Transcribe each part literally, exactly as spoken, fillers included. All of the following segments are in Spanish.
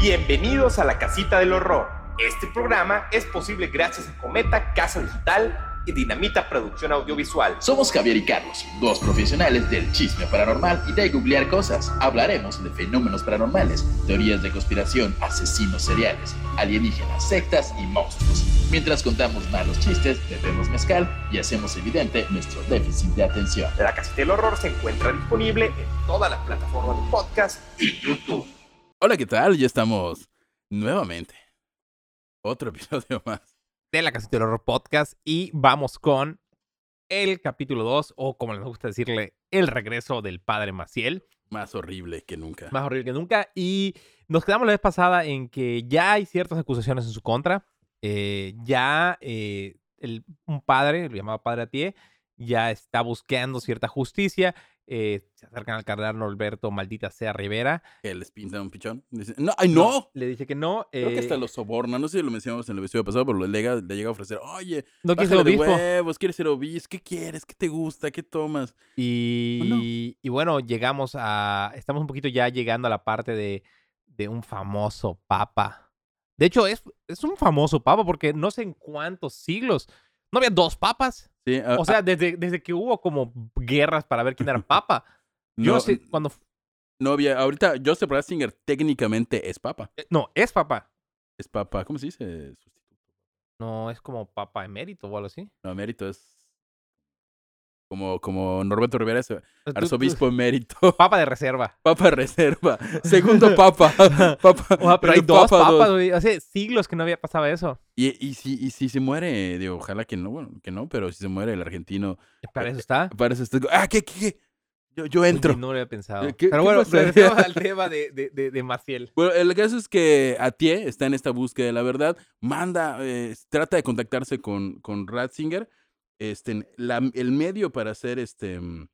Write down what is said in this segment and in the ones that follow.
Bienvenidos a la Casita del Horror. Este programa es posible gracias a Cometa Casa Digital y Dinamita Producción Audiovisual. Somos Javier y Carlos, dos profesionales del chisme paranormal y de googlear cosas. Hablaremos de fenómenos paranormales, teorías de conspiración, asesinos seriales, alienígenas, sectas y monstruos. Mientras contamos malos chistes, bebemos mezcal y hacemos evidente nuestro déficit de atención. La Casita del Horror se encuentra disponible en todas las plataformas de podcast y YouTube. Hola, ¿qué tal? Ya estamos nuevamente. Otro episodio más de la Casita del Horror Podcast y vamos con el capítulo dos, o como les gusta decirle, el regreso del padre Maciel. Más horrible que nunca. Más horrible que nunca. Y nos quedamos la vez pasada en que ya hay ciertas acusaciones en su contra. Eh, ya eh, el, un padre, lo llamaba Padre Atié, ya está buscando cierta justicia. Eh, se acercan al cardenal Norberto, maldita sea Rivera. Que les pinta un pichón. Dice, no, ¡ay, no! no! Le dice que no. Creo eh, que hasta lo soborna. No sé si lo mencionamos en el episodio pasado, pero le llega, le llega a ofrecer, oye, no quieres ser bájale de obispo. huevos, quieres ser obispo, ¿qué quieres? ¿Qué te gusta? ¿Qué tomas? Y, ¿O no? y bueno, llegamos a... Estamos un poquito ya llegando a la parte de, de un famoso papa. De hecho, es, es un famoso papa porque no sé en cuántos siglos. No había dos papas. Sí, a- O sea, desde, desde que hubo como guerras para ver quién era papa. Yo no, no sé cuando... no había. Ahorita, Joseph Ratzinger técnicamente es papa. eh, No, es papa. Es papa, ¿cómo se dice? Sustituto. No, es como papa emérito o algo así. No, emérito es. Como, como Norberto Rivera es Tú- tú- arzobispo emérito. Papa de reserva. Papa reserva. Segundo papa. Papa. O sea, pero hay el dos papa papas, dos. güey. Hace siglos que no había pasado eso. Y, y, si, y si se muere, digo, ojalá que no, bueno, que no, pero si se muere el argentino, Para eso está. parece este. Ah, ¿qué, qué, qué? Yo, yo entro. Oye, no lo había pensado. ¿Qué- Pero qué bueno, pasaría? regresamos al tema de, de, de, de Maciel. Bueno, el caso es que Atié está en esta búsqueda de la verdad, manda, eh, trata de contactarse con, con Ratzinger, este, la, el medio para hacer este, mm,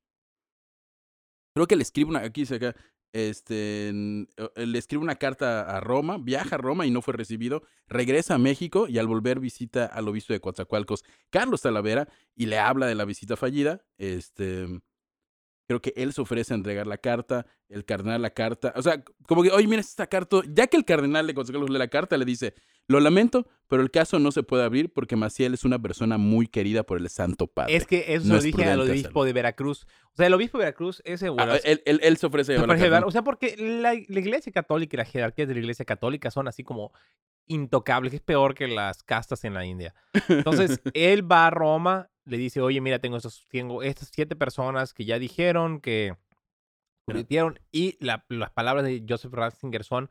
creo que le escribe una, aquí dice acá, este, en- eh, le escribe una carta a Roma, viaja a Roma y no fue recibido, regresa a México y al volver visita al obispo de Coatzacoalcos, Carlos Talavera, y le habla de la visita fallida, este... Creo que él se ofrece a entregar la carta, el cardenal la carta. O sea, como que, oye, mira esta carta. Ya que el cardenal de Coatzacoalcos lee la carta, le dice, lo lamento, pero el caso no se puede abrir porque Maciel es una persona muy querida por el Santo Padre. Es que eso No lo es dije al prudente obispo hacerlo. de Veracruz. O sea, el obispo de Veracruz, ese bueno, Ah, él, él, él se ofrece a se llevar la parece carta. llevar- o sea, porque la, la iglesia católica y las jerarquías de la iglesia católica son así como intocables, que es peor que las castas en la India. Entonces, él va a Roma, le dice, oye, mira, tengo, estos, tengo estas siete personas que ya dijeron que prometieron, y la- las palabras de Joseph Ratzinger son,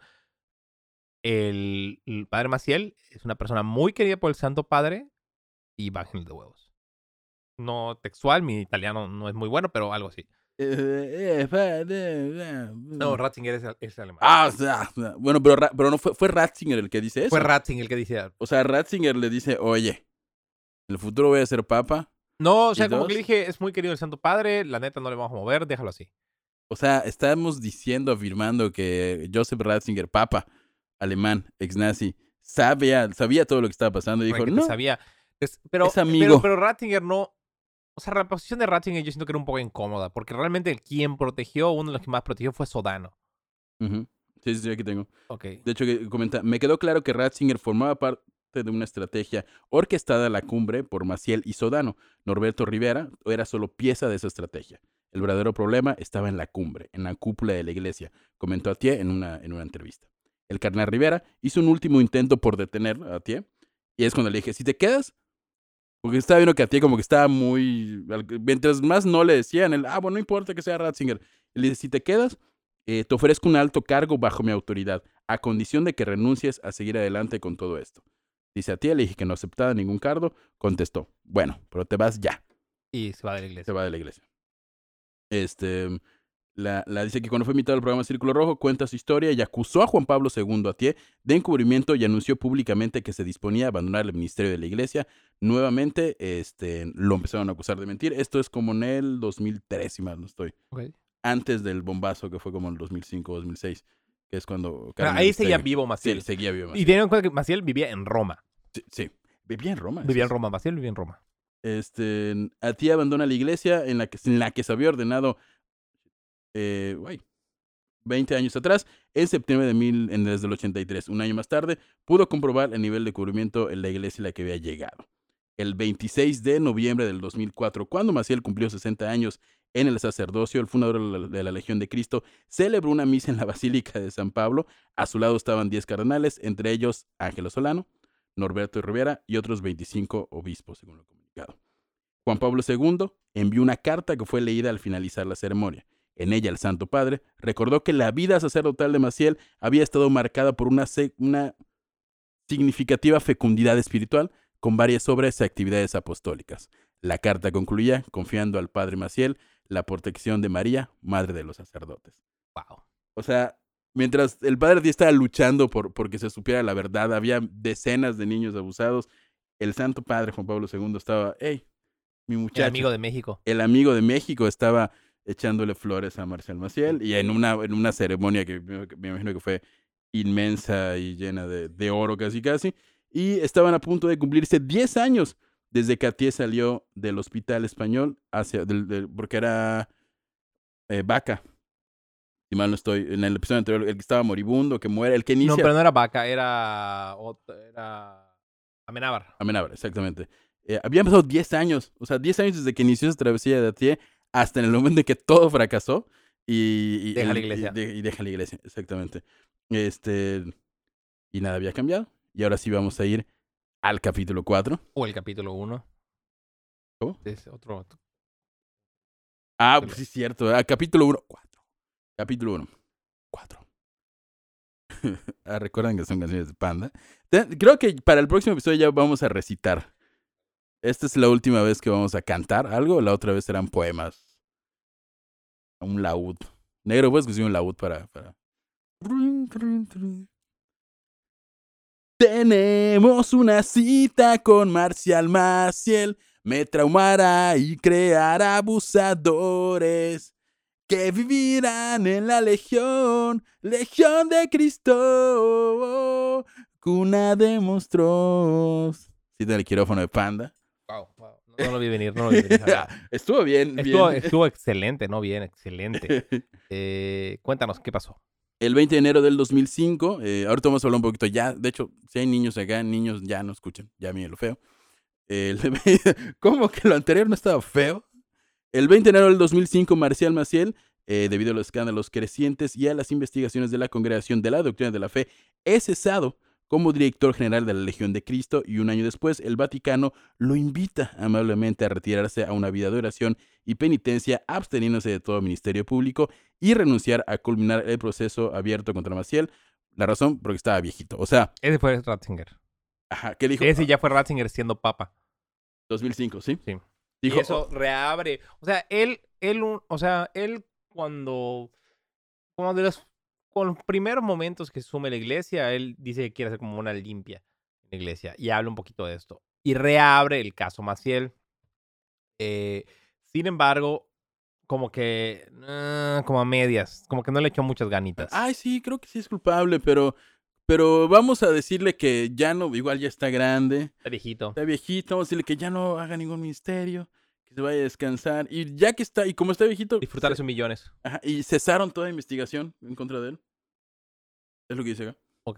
el, el padre Maciel es una persona muy querida por el Santo Padre y bájenle de huevos. No textual, mi italiano no es muy bueno, pero algo así. Eh, eh, eh, eh, No, Ratzinger es, es alemán. Ah, o sea, bueno, pero, Ra- pero no fue, fue Ratzinger el que dice eso. Fue Ratzinger el que dice... O sea, Ratzinger le dice, oye, en el futuro voy a ser papa. No, o sea, ¿Y como dos? que le dije, es muy querido el Santo Padre, la neta no le vamos a mover, déjalo así. O sea, estamos diciendo, afirmando que Joseph Ratzinger, papa alemán, ex nazi, sabía, sabía todo lo que estaba pasando y dijo, Que te no, sabía. Es- pero, es amigo. Pero, pero Ratzinger no... O sea, la posición de Ratzinger yo siento que era un poco incómoda, porque realmente quien protegió, uno de los que más protegió fue Sodano. Ujú. Sí, sí, sí, aquí tengo. Ok. De hecho, que comenta, me quedó claro que Ratzinger formaba parte de una estrategia orquestada a la cumbre por Maciel y Sodano. Norberto Rivera era solo pieza de esa estrategia. El verdadero problema estaba en la cumbre, en la cúpula de la iglesia, comentó Atié en una, en una entrevista. El cardenal Rivera hizo un último intento por detener a Atié, y es cuando le dije, si te quedas, porque estaba viendo que Atié como que estaba muy... Mientras más no le decían, él, ah, bueno, no importa que sea Ratzinger. Él dice, si te quedas, eh, te ofrezco un alto cargo bajo mi autoridad, a condición de que renuncies a seguir adelante con todo esto. Dice Atié, le dije que no aceptaba ningún cargo, contestó, bueno, pero te vas ya. Y se va de la Se iglesia. va de la iglesia. Este, la, la dice que cuando fue invitado al programa Círculo Rojo, cuenta su historia y acusó a Juan Pablo segundo Atié de encubrimiento y anunció públicamente que se disponía a abandonar el ministerio de la iglesia. Nuevamente, este, lo empezaron a acusar de mentir. Esto es como en el dos mil tres, si mal no estoy. Ok. Antes del bombazo que fue como en el dos mil cinco, dos mil seis, que es cuando... Pero Carmen ahí seguía Aristegui- vivo Sí, Maciel. seguía vivo. Y Maciel. teniendo en cuenta que Maciel vivía en Roma. Sí, sí. Vivía en Roma. Vivía en eso Roma, Maciel vivía en Roma. Este, Atié abandona la iglesia en la que, en la que se había ordenado. Eh, guay. veinte años atrás, en septiembre de mil, en, desde el ochenta y tres, un año más tarde, pudo comprobar el nivel de cubrimiento en la iglesia a la que había llegado. El veintiséis de noviembre del dos mil cuatro, cuando Maciel cumplió sesenta años en el sacerdocio, el fundador de la, de la Legión de Cristo celebró una misa en la Basílica de San Pablo. A su lado estaban diez cardenales, entre ellos Ángelo Solano, Norberto Rivera y otros veinticinco obispos, según lo comunicado. Juan Pablo segundo envió una carta que fue leída al finalizar la ceremonia. En ella, el Santo Padre recordó que la vida sacerdotal de Maciel había estado marcada por una, una significativa fecundidad espiritual, con varias obras y actividades apostólicas. La carta concluía confiando al Padre Maciel la protección de María, Madre de los Sacerdotes. Wow. O sea, mientras el Padre estaba luchando por, por que se supiera la verdad, había decenas de niños abusados, el Santo Padre Juan Pablo segundo estaba, hey, mi muchacho. El amigo de México. El amigo de México estaba echándole flores a Marcial Maciel, y en una, en una ceremonia que me, me imagino que fue inmensa y llena de, de oro casi casi, y estaban a punto de cumplirse diez años desde que Atié salió del hospital español, hacia, del, del, porque era eh, Vaca, si mal no estoy, en el episodio anterior, el que estaba moribundo, que muere, el que inicia... No, pero no era Vaca, era... era... Amenábar. Amenábar, exactamente. Eh, habían pasado diez años, o sea, diez años desde que inició esa travesía de Atié hasta en el momento en que todo fracasó y... y deja el, la iglesia. Y, de, y deja la iglesia, exactamente. Este... Y nada había cambiado. Y ahora sí vamos a ir al capítulo cuatro. O el capítulo uno. ¿Cómo? Es otro, otro. Ah, pues sí es cierto. Ah, capítulo uno. cuatro. Capítulo uno. cuatro. Ah, recuerdan que son canciones de Panda. Creo que para el próximo episodio ya vamos a recitar. Esta es la última vez que vamos a cantar algo. La otra vez eran poemas. Un laúd. Negro, puedes conseguir un laúd para... para... Tenemos una cita con Marcial Maciel. Me traumará y creará abusadores que vivirán en la Legión, Legión de Cristo, cuna de monstruos. Cita el quirófano de Panda. Wow, wow. No, no lo vi venir, no lo vi venir. Estuvo bien, estuvo, bien. Estuvo excelente, no bien, excelente. Eh, cuéntanos, ¿qué pasó? El veinte de enero del dos mil cinco, eh, ahorita vamos a hablar un poquito ya, de hecho, si hay niños acá, niños ya no escuchan, ya miren lo feo. El, ¿Cómo que lo anterior no estaba feo? El veinte de enero del dos mil cinco, Marcial Maciel, eh, debido a los escándalos crecientes y a las investigaciones de la Congregación de la Doctrina de la Fe, es cesado como director general de la Legión de Cristo, y un año después el Vaticano lo invita amablemente a retirarse a una vida de oración y penitencia, absteniéndose de todo ministerio público y renunciar a culminar el proceso abierto contra Maciel. La razón, porque estaba viejito. O sea... Ese fue Ratzinger. Ajá, ¿qué dijo? Ese ya fue Ratzinger siendo papa. dos mil cinco, ¿sí? Sí. Dijo, y eso reabre. O sea, él, él, o sea, él cuando... Como de los, con los primeros momentos que sume la iglesia, él dice que quiere hacer como una limpia en la iglesia. Y habla un poquito de esto. Y reabre el caso Maciel. Eh, sin embargo... como que, uh, como a medias, como que no le echó muchas ganitas. Ay, sí, creo que sí es culpable, pero, pero vamos a decirle que ya no, igual ya está grande. Está viejito. Está viejito, vamos a decirle que ya no haga ningún ministerio, que se vaya a descansar. Y ya que está, y como está viejito... Disfrutar de se, sus millones. Ajá, y cesaron toda investigación en contra de él. Es lo que dice acá. Ok.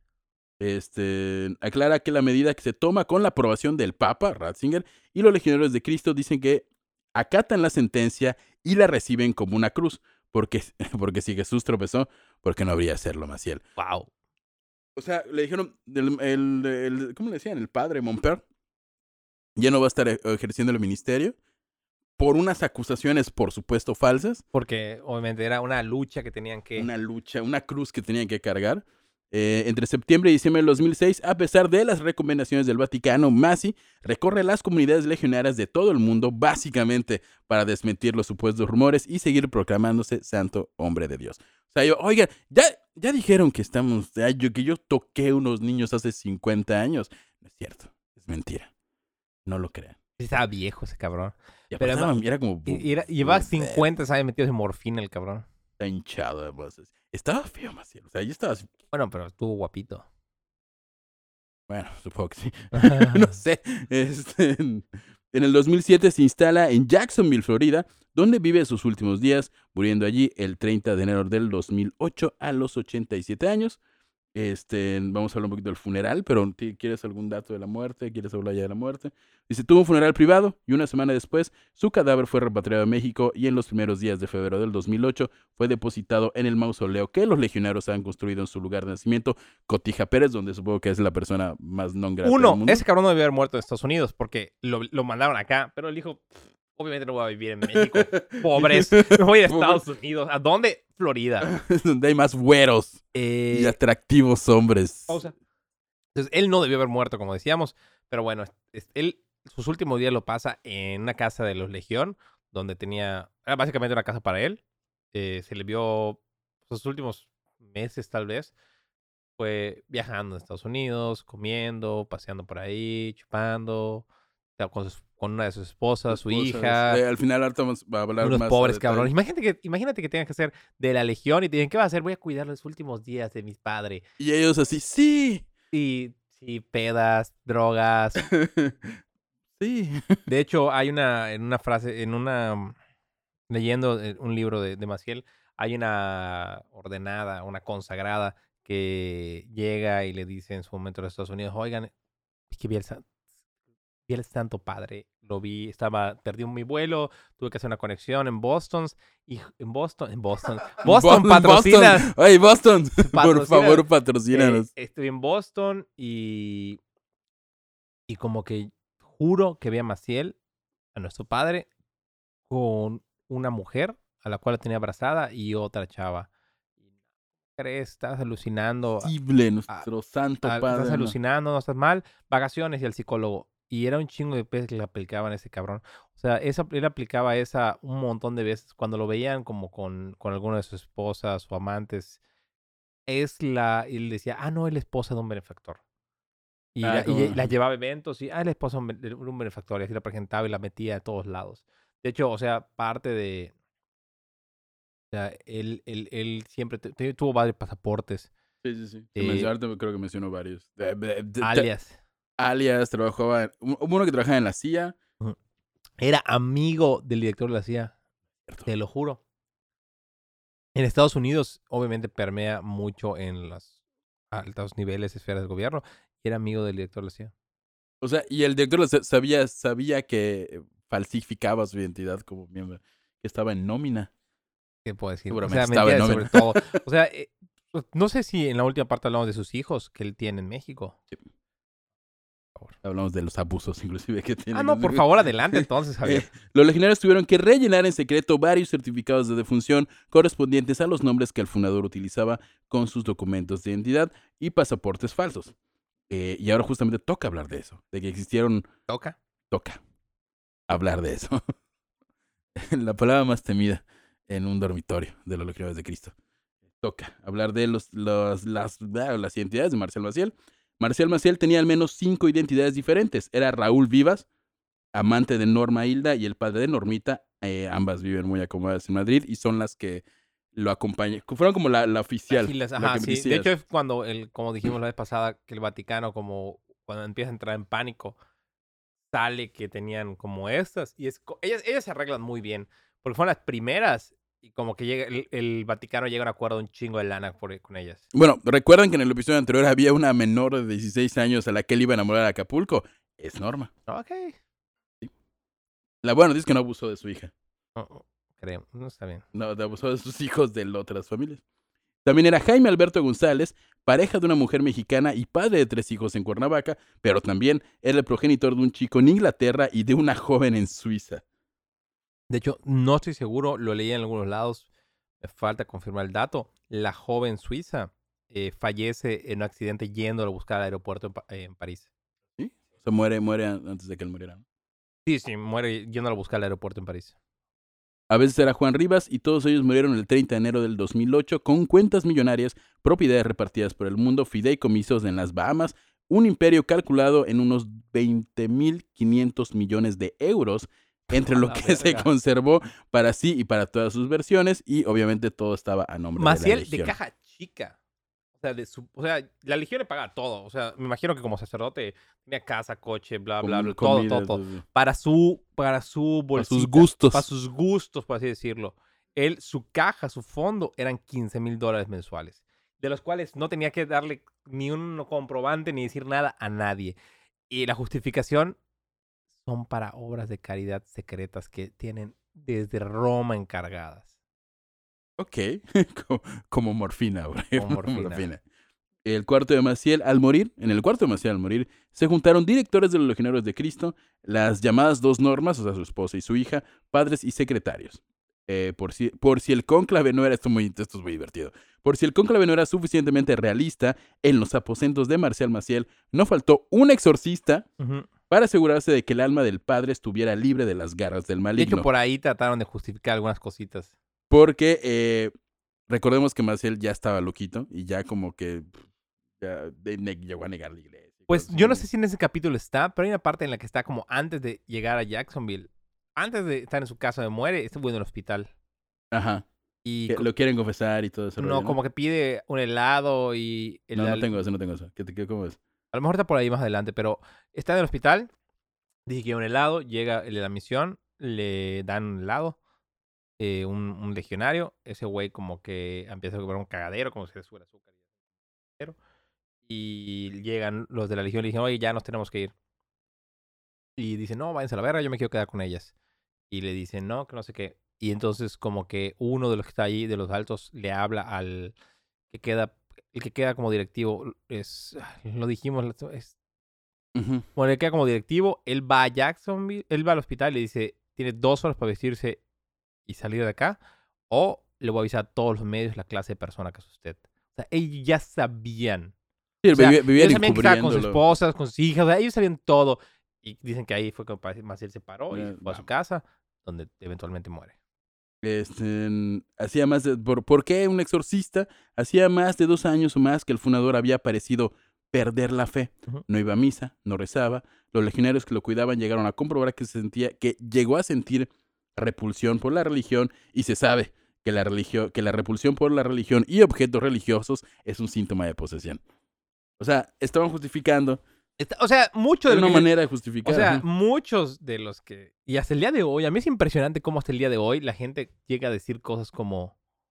Este, aclara que la medida que se toma con la aprobación del Papa, Ratzinger, y los legionarios de Cristo dicen que acatan la sentencia y la reciben como una cruz, porque, porque si Jesús tropezó, ¿por qué no habría hacerlo Maciel? Wow. O sea, le dijeron, el, el, el, ¿cómo le decían? El padre Montper ya no va a estar ejerciendo el ministerio por unas acusaciones, por supuesto, falsas. Porque obviamente era una lucha que tenían que... Una lucha, una cruz que tenían que cargar. Eh, entre septiembre y diciembre del dos mil seis, a pesar de las recomendaciones del Vaticano, Masi recorre las comunidades legionarias de todo el mundo, básicamente para desmentir los supuestos rumores y seguir proclamándose santo hombre de Dios. O sea, yo, oigan, ya, ya dijeron que estamos, yo, que yo toqué unos niños hace cincuenta años. No es cierto, es mentira. No lo crean. Estaba viejo ese cabrón. Y Pero estaba, además, era como... y, era, llevaba cincuenta, ¿sabes? Metidos en morfina el cabrón. Está hinchado, además. Estaba feo, Maciel. O sea, yo estaba... Bueno, pero estuvo guapito. Bueno, supongo que sí. No sé. Este, En el dos mil siete se instala en Jacksonville, Florida, donde vive sus últimos días, muriendo allí el treinta de enero del dos mil ocho a los ochenta y siete años. Este, vamos a hablar un poquito del funeral, pero ¿quieres algún dato de la muerte? ¿Quieres hablar ya de la muerte? Dice, tuvo un funeral privado y una semana después su cadáver fue repatriado a México y en los primeros días de febrero del dos mil ocho fue depositado en el mausoleo que los legionarios han construido en su lugar de nacimiento, Cotija Pérez, donde supongo que es la persona más non grata Uno, del mundo. ese cabrón no debe haber muerto en Estados Unidos porque lo, lo mandaron acá, pero él dijo, obviamente no voy a vivir en México. Pobres, me voy a Estados Unidos. ¿A dónde? Florida. Donde hay más güeros Eh, y atractivos hombres. o sea, entonces, él no debió haber muerto, como decíamos, pero bueno, es- es- él sus últimos días lo pasa en una casa de los Legión, donde tenía, era básicamente una casa para él. Eh, se le vio sus últimos meses, tal vez, fue viajando a Estados Unidos, comiendo, paseando por ahí, chupando, o sea, con, sus- con una de sus esposas, su Esposas. hija. Eh, al final ahorita vamos a hablar Unos más a pobres detalle. cabrones. Imagínate que, imagínate que tengas que ser de la Legión y te dicen, ¿qué vas a hacer? Voy a cuidar los últimos días de mi padre. Y ellos así, sí. Y sí, pedas, drogas. Sí. De hecho, hay una, en una frase, en una, mm, leyendo eh, un libro de, de Maciel, hay una ordenada, una consagrada que llega y le dice en su momento a los Estados Unidos, oigan, es que vi el, san- vi el Santo Padre, lo vi, estaba, perdí mi vuelo, tuve que hacer una conexión en Boston, y en Boston, en Boston, Boston Bo- patrocina, Boston. Ay, Boston. Por Patrocina. favor, patrocínanos. Eh, estuve en Boston y, y como que juro que vi a Maciel, a nuestro padre, con una mujer a la cual la tenía abrazada y otra chava. ¿Crees? Estás alucinando. Posible, nuestro santo Ah, padre. estás ¿no? alucinando, no estás mal. Vacaciones y al psicólogo. Y era un chingo de veces que le aplicaban a ese cabrón. O sea, esa, él aplicaba esa un montón de veces. Cuando lo veían como con, con alguna de sus esposas o amantes, es la... Y él decía, ah, no, es la esposa de un benefactor. Y, Ah, la, y como- la llevaba a eventos y, ah, es la esposa de un ben- de un benefactor. Y así la presentaba y la metía a todos lados. De hecho, o sea, parte de... O sea, él, él, él siempre te- te- tuvo varios pasaportes. Sí, sí, sí. Eh, Mencionarte, creo que mencionó varios. De- de- de- Alias. alias, trabajaba. en- Hubo uno que trabajaba en la C I A. Era amigo del director de la C I A. Te lo juro. En Estados Unidos, obviamente, permea mucho en los altos niveles, esferas del gobierno. Y era amigo del director de la C I A. O sea, y el director lo sa- sabía, sabía que falsificaba su identidad como miembro, que estaba en nómina. ¿Qué puedo decir? Seguramente o sea, estaba en mentira sobre todo. O sea, eh, pues, no sé si en la última parte hablamos de sus hijos que él tiene en México. Hablamos de los abusos, inclusive, que tiene. Ah, no, por favor, adelante entonces, Javier. Eh, los legionarios tuvieron que rellenar en secreto varios certificados de defunción correspondientes a los nombres que el fundador utilizaba con sus documentos de identidad y pasaportes falsos. Eh, y ahora justamente toca hablar de eso, de que existieron... ¿Toca? Toca hablar de eso. La palabra más temida en un dormitorio de los legionarios de Cristo. Toca hablar de los, los, las, las identidades de Marcial Maciel. Marcial Maciel tenía al menos cinco identidades diferentes. Era Raúl Vivas, amante de Norma Hilda y el padre de Normita. Eh, ambas viven muy acomodadas en Madrid y son las que lo acompañan. Fueron como la, la oficial. Giles, la ajá, que sí. decías. De hecho, es cuando, el, como dijimos la vez pasada, que el Vaticano, como cuando empieza a entrar en pánico, sale que tenían como estas. Y es co- ellas, ellas se arreglan muy bien, porque fueron las primeras. Y como que llega el, el Vaticano llega a un acuerdo un chingo de lana por, con ellas. Bueno, recuerdan que en el episodio anterior había una menor de dieciséis años a la que él iba a enamorar a Acapulco. Es Norma. Ok. La buena noticia es que no abusó de su hija. No, no, creo, no está bien. No, abusó de sus hijos de otras familias. También era Jaime Alberto González, pareja de una mujer mexicana y padre de tres hijos en Cuernavaca, pero también era el progenitor de un chico en Inglaterra y de una joven en Suiza. De hecho, no estoy seguro, lo leí en algunos lados, me falta confirmar el dato. La joven suiza eh, fallece en un accidente yendo a buscar al aeropuerto en, Pa- eh, en París. ¿Sí? O sea, muere, muere antes de que él muriera. Sí, sí, muere yendo a buscar al aeropuerto en París. A veces era Juan Rivas y todos ellos murieron el treinta de enero del dos mil ocho con cuentas millonarias, propiedades repartidas por el mundo, fideicomisos en las Bahamas, un imperio calculado en unos veinte mil quinientos millones de euros, entre lo A la que se verga. conservó para sí y para todas sus versiones, y obviamente todo estaba a nombre de la Maciel de Legión. caja chica. O sea, de su, o sea, la Legión le pagaba todo. O sea, me imagino que como sacerdote tenía casa, coche, bla, bla, bla, todo, Comida, todo, todo. todo. Para su, para su bolsita. sus gustos. Para sus gustos, por así decirlo. Él, su caja, su fondo, eran quince mil dólares mensuales. De los cuales no tenía que darle ni un comprobante ni decir nada a nadie. Y la justificación son para obras de caridad secretas que tienen desde Roma encargadas. Ok, como, como morfina, bro. Como morfina. El cuarto de Maciel al morir, en el cuarto de Maciel al morir, se juntaron directores de los Legionarios de Cristo, las llamadas dos normas, o sea, su esposa y su hija, padres y secretarios. Eh, por, si, por si el cónclave no era, esto, muy, esto es muy divertido, por si el cónclave no era suficientemente realista, en los aposentos de Marcial Maciel no faltó un exorcista Uh-huh. para asegurarse de que el alma del padre estuviera libre de las garras del De maligno. hecho, por ahí trataron de justificar algunas cositas. Porque eh, recordemos que Maciel ya estaba loquito y ya como que ya de, ne- llegó a negar la iglesia. Pues yo no sé si en ese capítulo está, pero hay una parte en la que está como antes de llegar a Jacksonville. Antes de estar en su casa de muere, estuvo en el hospital. Ajá. Y Que co- lo quieren confesar y todo eso. no, como que pide un helado y... el No, no al- tengo eso, no tengo eso. ¿Qué, te- qué- ¿Cómo es? A lo mejor está por ahí más adelante, pero está en el hospital, dice que un helado, llega el de la misión, le dan un helado, eh, un, un legionario, ese güey como que empieza a comer un cagadero, como si le sube el azúcar. Y llegan los de la legión y le dicen, oye, ya nos tenemos que ir. Y dicen, no, váyanse a la verga, yo me quiero quedar con ellas. Y le dicen, no, que no sé qué. Y entonces como que uno de los que está ahí, de los altos, le habla al que queda, el que queda como directivo, es, lo dijimos, es, Ujú. bueno, él queda como directivo, él va a Jacksonville, él va al hospital y le dice, tiene dos horas para vestirse y salir de acá, o le voy a avisar a todos los medios la clase de persona que es usted. O sea, ellos ya sabían. Sí, O sea, vivi- vivían ellos sabían que estaba con su encubriéndolo. esposa, con sus hijas, o sea, ellos sabían todo. Y dicen que ahí fue cuando Maciel se paró y Eh, fue a su vamos. casa, donde eventualmente muere. Este, hacía más de, por, ¿por qué un exorcista? Hacía más de dos años o más que el fundador había parecido perder la fe. Ujú. No iba a misa, no rezaba. Los legionarios que lo cuidaban llegaron a comprobar que se sentía, que llegó a sentir repulsión por la religión y se sabe que la religión, que la repulsión por la religión y objetos religiosos es un síntoma de posesión. O sea, estaban justificando. Está- o sea, mucho de Es lo una que- manera de justificar. O sea, ajá. muchos de los que... Y hasta el día de hoy, a mí es impresionante cómo hasta el día de hoy la gente llega a decir cosas como...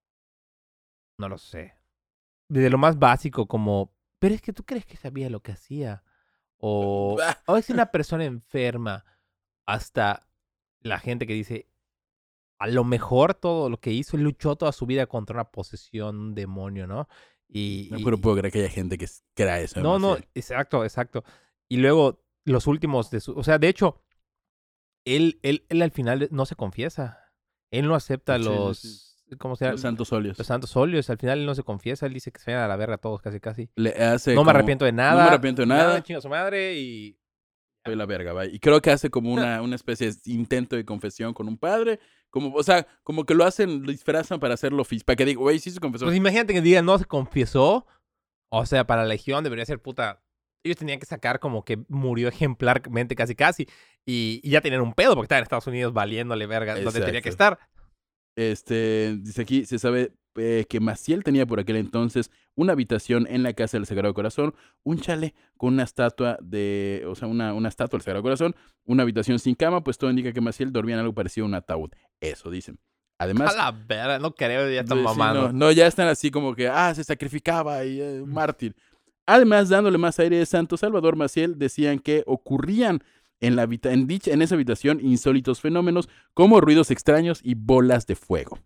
No lo sé. Desde lo más básico como... Pero es que tú crees que sabía lo que hacía. O... Bah. O es una persona enferma. Hasta la gente que dice... A lo mejor todo lo que hizo, él luchó toda su vida contra una posesión, un demonio, ¿no? Y, No y- pero puedo creer que haya gente que crea eso. no, no, Maciel. exacto, exacto. Y luego los últimos de su... O sea, de hecho, él, él, él al final no se confiesa. Él no acepta Sí, sí, los... sí. ¿Cómo se llama? Los santos óleos. Los santos óleos. Al final él no se confiesa. Él dice que se vayan a la verga todos casi casi. Le hace No me como, arrepiento de nada. No me arrepiento de nada. Chinga su madre y... Soy la verga, va. Y creo que hace como una, una especie de intento de confesión con un padre. Como, o sea, como que lo hacen, lo disfrazan para hacerlo físico. Para que diga, güey, sí se confesó. Pues imagínate que digan no se confesó. O sea, para la Legión debería ser puta... Ellos tenían que sacar como que murió ejemplarmente casi casi. Y, y ya tenían un pedo porque estaban en Estados Unidos valiéndole verga donde tenía que Exacto. estar. Este, dice aquí, se sabe eh, que Maciel tenía por aquel entonces una habitación en la casa del Sagrado Corazón, un chale con una estatua de, o sea, una, una estatua del Sagrado Corazón, una habitación sin cama, pues todo indica que Maciel dormía en algo parecido a un ataúd. Eso dicen. Además, A la verga, no creo, ya están sí, sí, mamando. no, no, ya están así como que, ah, se sacrificaba y eh, mártir. Además, dándole más aire de Santo Salvador Maciel, decían que ocurrían en, la habita en, dicha, en esa habitación insólitos fenómenos como ruidos extraños y bolas de fuego.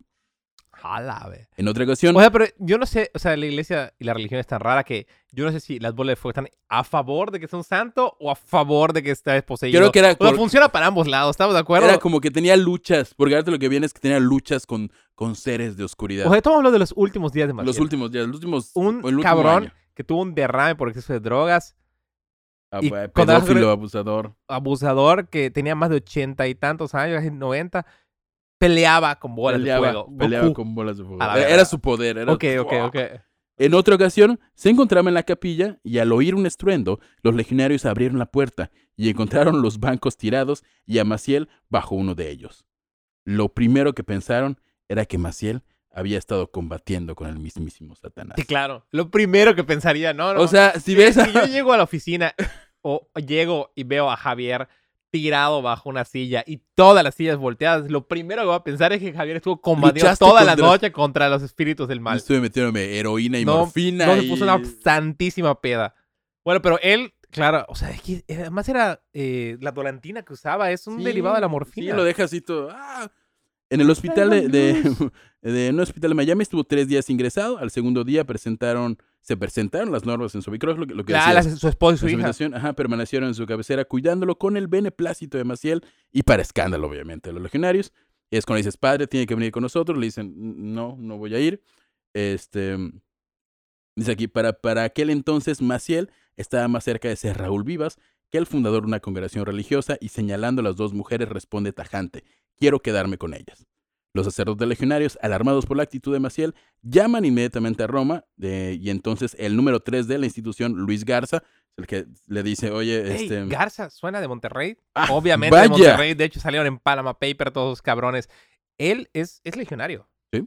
A la verga. En otra ocasión, O sea, pero yo no sé, o sea, la iglesia y la religión es tan rara que yo no sé si las bolas de fuego están a favor de que sea un santo o a favor de que esté desposeído. creo que era, O sea, por- funciona para ambos lados, ¿estamos de acuerdo? era como que tenía luchas, porque ahorita lo que viene es que tenía luchas con, con seres de oscuridad. O sea, estamos hablando de los últimos días de Maciel. Los últimos días, los últimos, Un el último cabrón año. que tuvo un derrame por exceso de drogas, Ah, y pues, cuando- pedófilo, abusador. abusador que tenía más de ochenta y tantos años, casi noventa, peleaba con bolas Peleaba, de fuego. peleaba Goku. con bolas de fuego. A la Era, verga. era su poder. Era, Ok, ok, ok. En otra ocasión, se encontraba en la capilla y al oír un estruendo, los legionarios abrieron la puerta y encontraron los bancos tirados y a Maciel bajo uno de ellos. Lo primero que pensaron era que Maciel había estado combatiendo con el mismísimo Satanás. Sí, claro. Lo primero que pensaría, no, no. O sea, si ves a... Si yo llego a la oficina o llego y veo a Javier tirado bajo una silla y todas las sillas volteadas, lo primero que voy a pensar es que Javier estuvo combatiendo Luchaste toda la contra- noche contra los espíritus del mal. Estuve metiéndome heroína y No, morfina no, y... se puso una santísima peda. Bueno, pero él, claro, o sea, es que además era eh, la dolantina que usaba, es un Sí, derivado de la morfina. Sí, lo deja así todo. ¡Ah! En el hospital de, de, de- en un hospital de Miami estuvo tres días ingresado. Al segundo día presentaron, se presentaron las normas en su creo que es lo, que- lo que Ah, decías. la- su esposa y En su su hija. habitación, ajá, permanecieron en su cabecera cuidándolo con el beneplácito de Maciel y para escándalo, obviamente, de los legionarios. Y es cuando dices, padre, tiene que venir con nosotros. Le dicen, no, no voy a ir. Este, dice aquí, para, para aquel entonces Maciel estaba más cerca de ser Raúl Vivas que el fundador de una congregación religiosa y señalando a las dos mujeres responde tajante, quiero quedarme con ellas. Los sacerdotes legionarios, alarmados por la actitud de Maciel, llaman inmediatamente a Roma de- y entonces el número tres de la institución, Luis Garza, el que le dice, oye, Ey, este... Garza suena de Monterrey. Ah, Obviamente de vaya. Monterrey. De hecho, salieron en Panama Paper todos los cabrones. Él es, es legionario. Sí.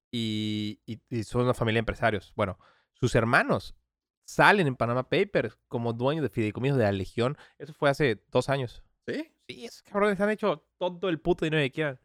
Y, y, y son una familia de empresarios. Bueno, sus hermanos salen en Panama Papers como dueños de fideicomisos de la Legión. Eso fue hace dos años. ¿Sí? Sí, esos cabrones han hecho todo el puto dinero que quieran.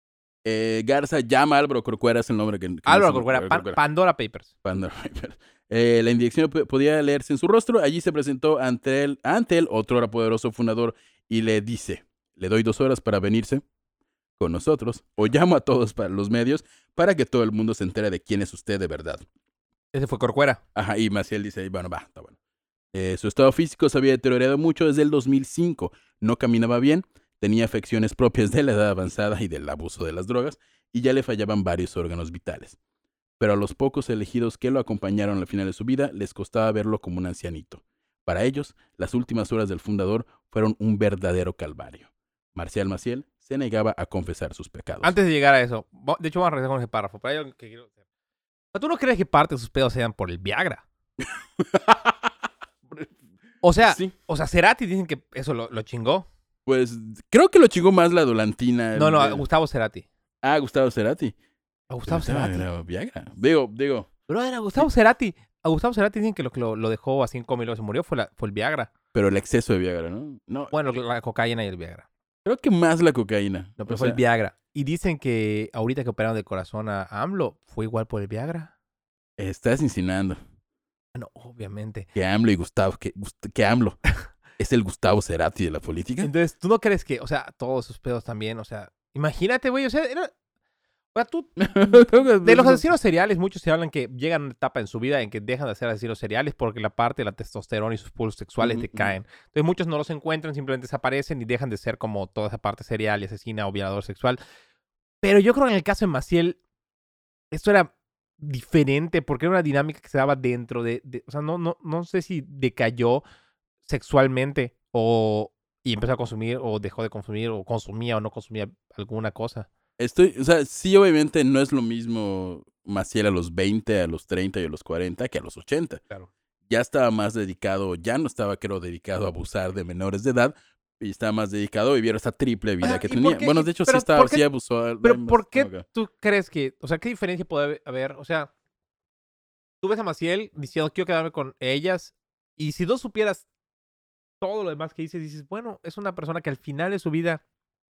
Eh, Garza llama a Álvaro Corcuera, es el nombre que... que Álvaro dice- Corcuera, Pan- Pandora Papers. Pandora Papers. Eh, la indirección p- podía leerse en su rostro. Allí se presentó ante él, ante él otro poderoso fundador y le dice, le doy dos horas para venirse con nosotros o llamo a todos para los medios para que todo el mundo se entere de quién es usted de verdad. Ese fue Corcuera. Ajá, y Maciel dice, bueno, va, está bueno. Eh, su estado físico se había deteriorado mucho desde el dos mil cinco. No caminaba bien, tenía afecciones propias de la edad avanzada y del abuso de las drogas, y ya le fallaban varios órganos vitales. Pero a los pocos elegidos que lo acompañaron al final de su vida, les costaba verlo como un ancianito. Para ellos, las últimas horas del fundador fueron un verdadero calvario. Marcial Maciel se negaba a confesar sus pecados. Antes de llegar a eso, vo- de hecho vamos a regresar con ese párrafo, pero hay algo que quiero hacer. O sea, ¿tú no crees que parte de sus pedos sean por el Viagra? O sea, Sí. o sea, Cerati dicen que eso lo, lo chingó. Pues creo que lo chingó más la Dolantina. No, el no, a de- Gustavo Cerati. Ah, Gustavo Cerati. A Gustavo Pero Cerati. era Viagra. Digo, digo. Bro, era Gustavo Cerati. A Gustavo Cerati dicen que lo que lo, lo dejó así en coma y luego se murió fue, la, fue el Viagra. Pero el exceso de Viagra, ¿no? No, Bueno, la cocaína y el Viagra. creo que más la cocaína. No, pero O fue el sea, Viagra. Y dicen que ahorita que operaron del corazón a AMLO, fue igual por el Viagra. Estás insinuando Ah, no, obviamente. que AMLO y Gustavo, que, Gust- que AMLO es el Gustavo Cerati de la política. Entonces, ¿tú no crees que, o sea, todos esos pedos también, o sea, imagínate, güey, o sea, era... O sea, tú, de los asesinos seriales, muchos se hablan que llegan a una etapa en su vida en que dejan de ser asesinos seriales porque la parte de la testosterona y sus pulsos sexuales Ujú, decaen. Entonces muchos no los encuentran, simplemente desaparecen y dejan de ser como toda esa parte serial y asesina o violador sexual. Pero yo creo que en el caso de Maciel, esto era diferente porque era una dinámica que se daba dentro de... de- o sea, no, no, no sé si decayó sexualmente o... y empezó a consumir o dejó de consumir o consumía o no consumía alguna cosa. Estoy, o sea, sí, obviamente no es lo mismo Maciel a los veinte, a los treinta y a los cuarenta que a los ochenta. Claro. Ya estaba más dedicado, ya no estaba, creo, dedicado a abusar de menores de edad y estaba más dedicado a vivir esa triple vida Ah, que ¿y tenía. por qué? Bueno, ¿Y de hecho, sí pero estaba, por qué- sí abusó. Pero más- ¿por qué como que- tú crees que, o sea, qué diferencia puede haber? O sea, tú ves a Maciel diciendo quiero quedarme con ellas y si no supieras todo lo demás que dices, dices, bueno, es una persona que al final de su vida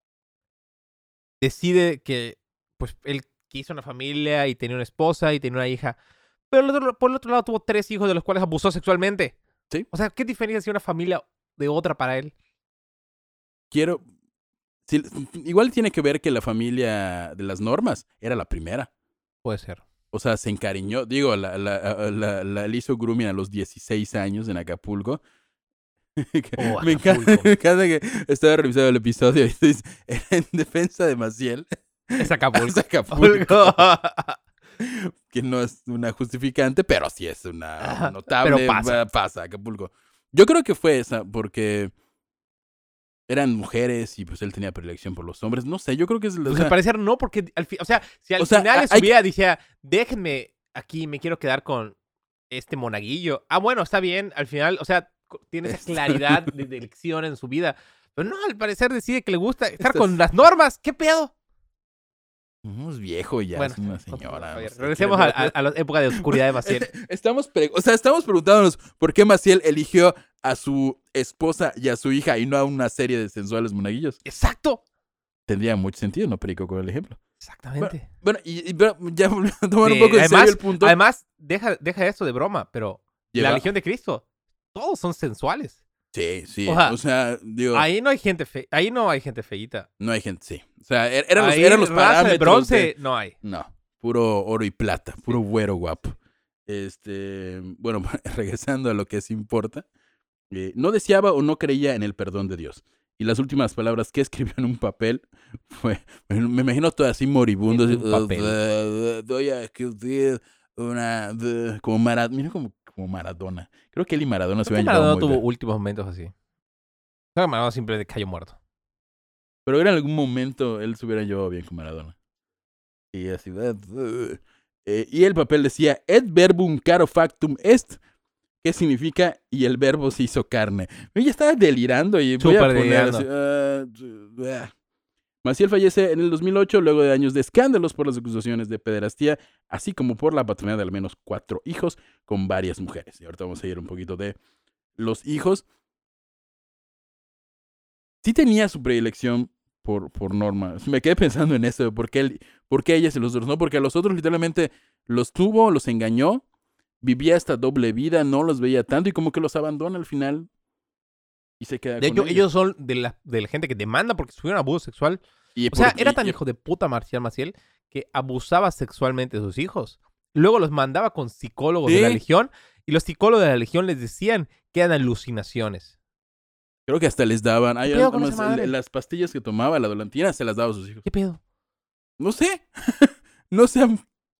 decide que, pues, él quiso una familia y tenía una esposa y tenía una hija, pero el otro- por el otro lado tuvo tres hijos de los cuales abusó sexualmente. Sí. O sea, ¿qué diferencia si una familia de otra para él? Quiero... sí, igual tiene que ver que la familia de las normas era la primera. Puede ser. O sea, se encariñó. Digo, la, la, la, la, le hizo grooming a los dieciséis años en Acapulco. Oh, me, encanta, Acapulco. me encanta que estaba revisando el episodio y dice, en defensa de Maciel. Es Acapulco. Es Acapulco. Que no es una justificante, pero sí es una Ajá, notable. pero pasa. va- pasa Acapulco. Yo creo que fue esa, porque eran mujeres y pues él tenía predilección por los hombres. No sé, yo creo que es... o Pues sea, al parecer no, porque al fi- o sea, si al O sea, final de su hay- vida decía, déjenme aquí, me quiero quedar con este monaguillo. Ah, bueno, está bien, al final, o sea, co- tiene esa Está- claridad de, de elección en su vida. Pero no, al parecer decide que le gusta estar Estás- con las normas. ¿Qué pedo? No es viejo ya, Bueno, es una señora. a ver, no sé, regresemos ¿qué a, le- a- a la época de oscuridad de Maciel. Estamos, pre- o sea, estamos preguntándonos por qué Maciel eligió a su esposa y a su hija y no a una serie de sensuales monaguillos. Exacto. Tendría mucho sentido, ¿no, Perico, con el ejemplo? Exactamente. Bueno, y, y- pero ya volviendo a tomar Sí, un poco en además, serio el punto. además deja, deja esto de broma, pero Lleva- la Legión de Cristo, todos son sensuales. Sí, sí. O sea, O sea, digo, Ahí no hay gente fe, ahí no hay gente feíta. no hay gente, sí. O sea, er- eran los, Ahí, eran los raza parámetros de bronce, de- no hay. No, puro oro y plata, puro güero guapo. Este, bueno, regresando a lo que sí importa. eh, no deseaba o no creía en el perdón de Dios. Y las últimas palabras que escribió en un papel fue, me imagino todo así moribundo. En así, un papel. "Uh, Doy a escribir una... de-", como Maradona, mira como, como Maradona. Creo que él y Maradona se Creo que habían llevado Maradona muy tuvo bien. últimos momentos así. Creo que Maradona siempre cayó muerto. Pero en algún momento él se hubiera llevado bien con Maradona. Y así... "Uh, uh". Eh, y el papel decía, et verbum caro factum est, ¿qué significa? Y el verbo se hizo carne. Yo ya estaba delirando y voy a Súper poner delirando. así, ah, ah. Maciel fallece en el dos mil ocho luego de años de escándalos por las acusaciones de pederastía, así como por la paternidad de al menos cuatro hijos con varias mujeres. Y ahorita vamos a ir un poquito de los hijos. Sí tenía su predilección por, por Norma. Me quedé pensando en eso, ¿por qué, él, por qué ella se los otros no? Porque a los otros literalmente los tuvo, los engañó, vivía esta doble vida, no los veía tanto y como que los abandona al final y se queda De con hecho, ellos son de la, de la gente que demanda porque sufrieron abuso sexual. Y O sea, por- era y- tan y- hijo de puta Marcial Maciel que abusaba sexualmente de sus hijos. Luego los mandaba con psicólogos de la Sí. Legión y los psicólogos de la Legión les decían que eran alucinaciones. Creo que hasta les daban. Ay, pedo con además, esa madre? el- las pastillas que tomaba la dolantina se las daba a sus hijos. ¿Qué pedo? No sé. No sean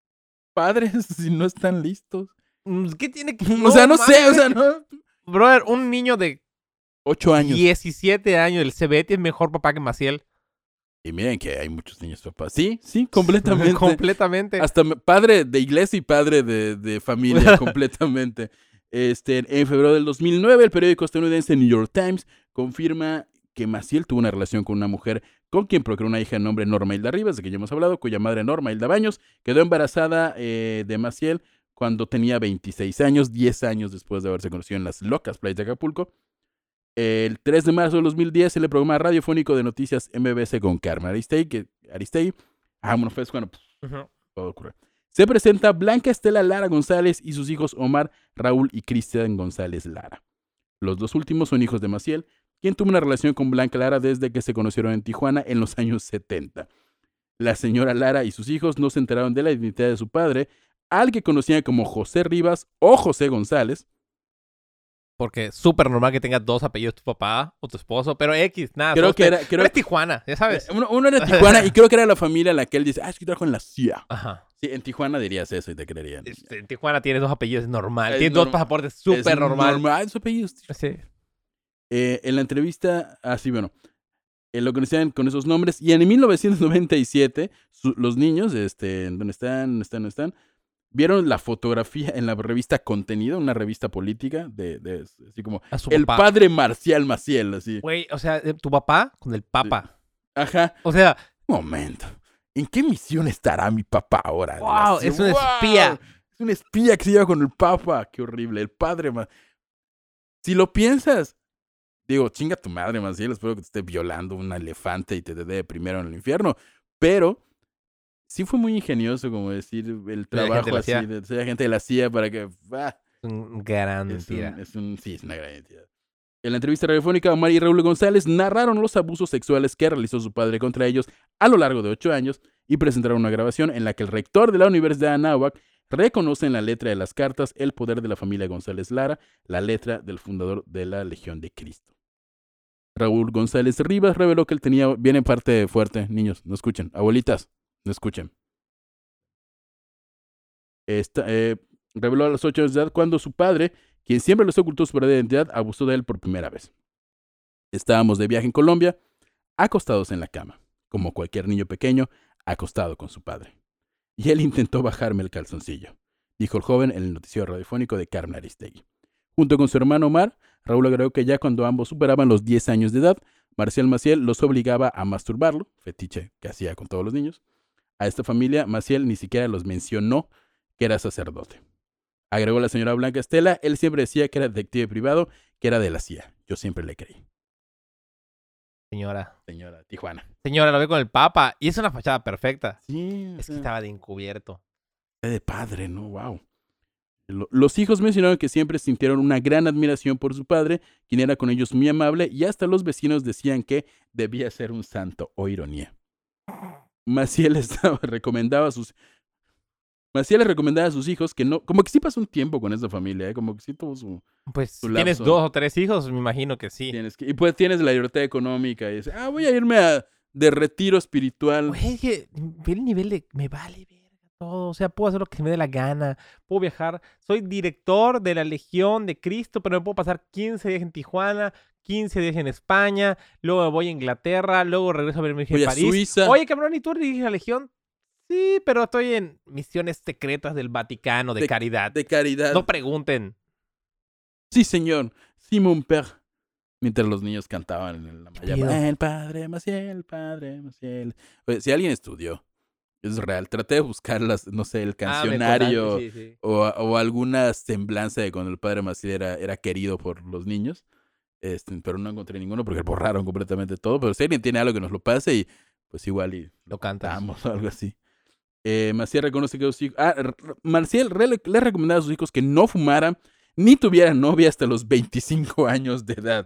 padres si no están listos. Mm, ¿Qué tiene que...? o sea, no sé, mames. o sea, no. Brother, un niño de Ocho años. diecisiete años del Cebeti es mejor papá que Maciel. Y miren que hay muchos niños papás. Sí, sí, completamente. Completamente. Hasta me- padre de iglesia y padre de, de familia, completamente. Este, en febrero del dos mil nueve, el periódico estadounidense New York Times confirma que Maciel tuvo una relación con una mujer con quien procreó una hija de nombre Norma Hilda Rivas, de que ya hemos hablado, cuya madre Norma Hilda Baños quedó embarazada eh, de Maciel cuando tenía veintiséis años, diez años después de haberse conocido en las locas playas de Acapulco. El tres de marzo de dos mil diez, en el programa radiofónico de noticias M B C con Carmen Aristegui, que Aristegui, ah, bueno, pues cuando pues, Ujú. todo ocurre. Se presenta Blanca Estela Lara González y sus hijos Omar, Raúl y Cristian González Lara. Los dos últimos son hijos de Maciel, quien tuvo una relación con Blanca Lara desde que se conocieron en Tijuana en los años setenta. La señora Lara y sus hijos no se enteraron de la identidad de su padre, al que conocían como José Rivas o José González. Porque es súper normal que tengas dos apellidos, tu papá o tu esposo, pero X, nada. Creo todos que te- era- pero creo- es Tijuana, ya sabes. Uno, uno era de Tijuana y creo que era la familia a la que él dice, ah, es que trabajo en la C I A. Ajá. Sí, en Tijuana dirías eso y te creerían. Este, En Tijuana tienes dos apellidos, es normal. Es Tienes dos norm- pasaportes, Es súper normal. normal, su apellido es Sí. Eh, en la entrevista, así bueno, eh, lo conocían con esos nombres. Y en mil novecientos noventa y siete, su- los niños, este, ¿dónde están? ¿Dónde están? ¿Dónde están? Vieron la fotografía en la revista Contenido, una revista política, de, de así como A su el papá. padre Marcial Maciel, así. Güey, o sea, eh, tu papá con el papa. Ajá. O sea, Un momento. ¿En qué misión estará mi papá ahora? wow, Así, es un ¡wow! espía. Es un espía que se lleva con el papa. Qué horrible. El padre Ma- Si lo piensas, digo, chinga tu madre, Maciel. Espero que te esté violando un elefante y te dé primero en el infierno. Pero sí fue muy ingenioso, como decir, el gente trabajo de la así, C I A. de ser gente de la C I A para que... ah, Es un gran es un, mentira. es un- sí, es una gran identidad. En la entrevista radiofónica, Omar y Raúl González narraron los abusos sexuales que realizó su padre contra ellos a lo largo de ocho años y presentaron una grabación en la que el rector de la Universidad de Anáhuac reconoce en la letra de las cartas el poder de la familia González Lara, la letra del fundador de la Legión de Cristo. Raúl González Rivas reveló que él tenía, viene parte fuerte, niños, no escuchen, abuelitas, no escuchen. Esta, eh, reveló a los ocho años de edad cuando su padre, quien siempre les ocultó su verdadera identidad, abusó de él por primera vez. Estábamos de viaje en Colombia, acostados en la cama, como cualquier niño pequeño, acostado con su padre. Y él intentó bajarme el calzoncillo, dijo el joven en el noticiero radiofónico de Carmen Aristegui. Junto con su hermano Omar, Raúl agregó que ya cuando ambos superaban los diez años de edad, Marcial Maciel los obligaba a masturbarlo, fetiche que hacía con todos los niños, A esta familia, Maciel ni siquiera los mencionó que era sacerdote. Agregó la señora Blanca Estela, él siempre decía que era detective privado, que era de la C I A. Yo siempre le creí. Señora. Señora Tijuana. Señora, lo ve con el Papa. Y es una fachada perfecta. Sí. Es que estaba de encubierto. De padre, ¿no? Wow. Los hijos mencionaron que siempre sintieron una gran admiración por su padre, quien era con ellos muy amable, y hasta los vecinos decían que debía ser un santo. O ironía. Maciel estaba, recomendaba a sus... Maciel les recomendaba a sus hijos que no... Como que sí pasó un tiempo con esta familia, ¿eh? Como que sí tuvo su... Pues su si tienes lapso. dos o tres hijos, me imagino que sí. Tienes que, y pues tienes la libertad económica y dices, ah, voy a irme a, de retiro espiritual. Oye, es que ve el nivel de... Me vale verga todo. O sea, puedo hacer lo que me dé la gana. Puedo viajar. Soy director de la Legión de Cristo, pero me puedo pasar quince días en Tijuana, quince días en España, luego me voy a Inglaterra, luego regreso a ver mi hija Voy en a París. Suiza. Oye, cabrón, ¿y tú diriges la Legión? Sí, pero estoy en misiones secretas del Vaticano de, De- caridad. De caridad. No pregunten. Sí, señor. Sí, mon père. Mientras los niños cantaban en la pido? malla. El padre Maciel, el padre Maciel. Oye, si alguien estudió, es real. Traté de buscar las, no sé, el Ah, me cancionario contaste, sí, sí. o, o alguna semblanza de cuando el padre Maciel era, era querido por los niños. Este, pero no encontré ninguno porque borraron completamente todo. Pero si alguien tiene algo que nos lo pase y pues igual y Lo cantas. cantamos o algo así. Eh, Maciel reconoce que sus hijos... Ah, R- Maciel re- le recomendaba a sus hijos que no fumaran ni tuvieran novia hasta los veinticinco años de edad.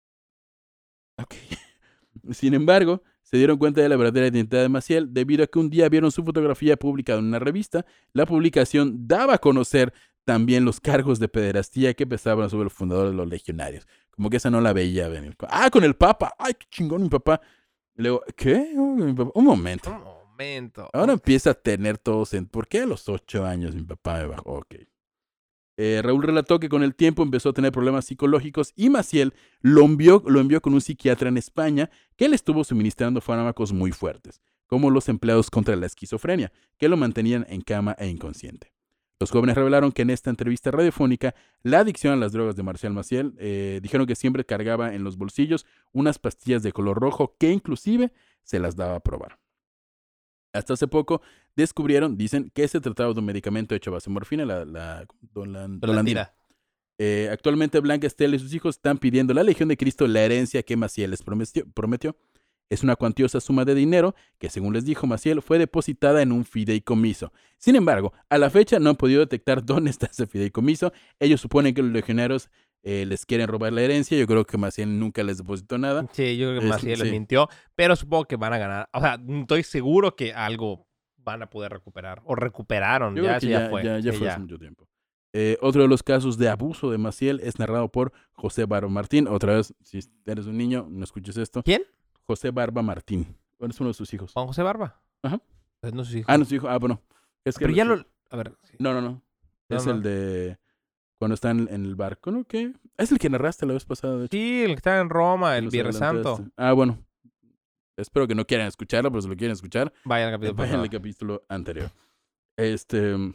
Ok. Sin embargo, se dieron cuenta de la verdadera identidad de Maciel debido a que un día vieron su fotografía publicada en una revista. La publicación daba a conocer también los cargos de pederastía que pesaban sobre el fundador de los legionarios. Como que esa no la veía venir. Ah, con el Papa. Ay, qué chingón mi papá. Y luego, ¿qué? Oh, mi papá. Un momento. Un momento. Ahora empieza a tener todos en... ¿Por qué a los ocho años mi papá me bajó? Ok. Eh, Raúl relató que con el tiempo empezó a tener problemas psicológicos y Maciel lo envió, lo envió con un psiquiatra en España que le estuvo suministrando fármacos muy fuertes, como los empleados contra la esquizofrenia, que lo mantenían en cama e inconsciente. Los jóvenes revelaron que en esta entrevista radiofónica la adicción a las drogas de Marcial Maciel eh, dijeron que siempre cargaba en los bolsillos unas pastillas de color rojo que inclusive se las daba a probar. Hasta hace poco descubrieron, dicen, que se trataba de un medicamento hecho a base de morfina, la, la dolan- dolandina. Eh, actualmente Blanca Estela y sus hijos están pidiendo a la Legión de Cristo la herencia que Maciel les prometió, prometió. Es una cuantiosa suma de dinero que, según les dijo Maciel, fue depositada en un fideicomiso. Sin embargo, a la fecha no han podido detectar dónde está ese fideicomiso. Ellos suponen que los legionarios eh, les quieren robar la herencia. Yo creo que Maciel nunca les depositó nada. Sí, yo creo que Es- Maciel les sí. mintió, pero supongo que van a ganar. O sea, estoy seguro que algo van a poder recuperar. O recuperaron, Yo ya, creo que eso ya, ya fue. ya, ya Sí, fue ya. hace mucho tiempo. Eh, otro de los casos de abuso de Maciel es narrado por José Barba Martín. Otra vez, si eres un niño, no escuches esto. ¿Quién? José Barba Martín. Bueno, es uno de sus hijos. Juan José Barba. Ajá. Pues no sé si- Ah, no, su hijo. Ah, bueno. Es que Pero ya lo... A ver. sí. No, no, no. No, Es no. el de cuando están en el barco, ¿no? ¿Qué? Es el que narraste la vez pasada, de hecho. Sí, el que está en Roma, el Nos Viernes Santo. adelantaste. Ah, bueno. Espero que no quieran escucharlo, pero si lo quieren escuchar, Vayan al eh, capítulo vayan al pasado. capítulo anterior. Este, mm,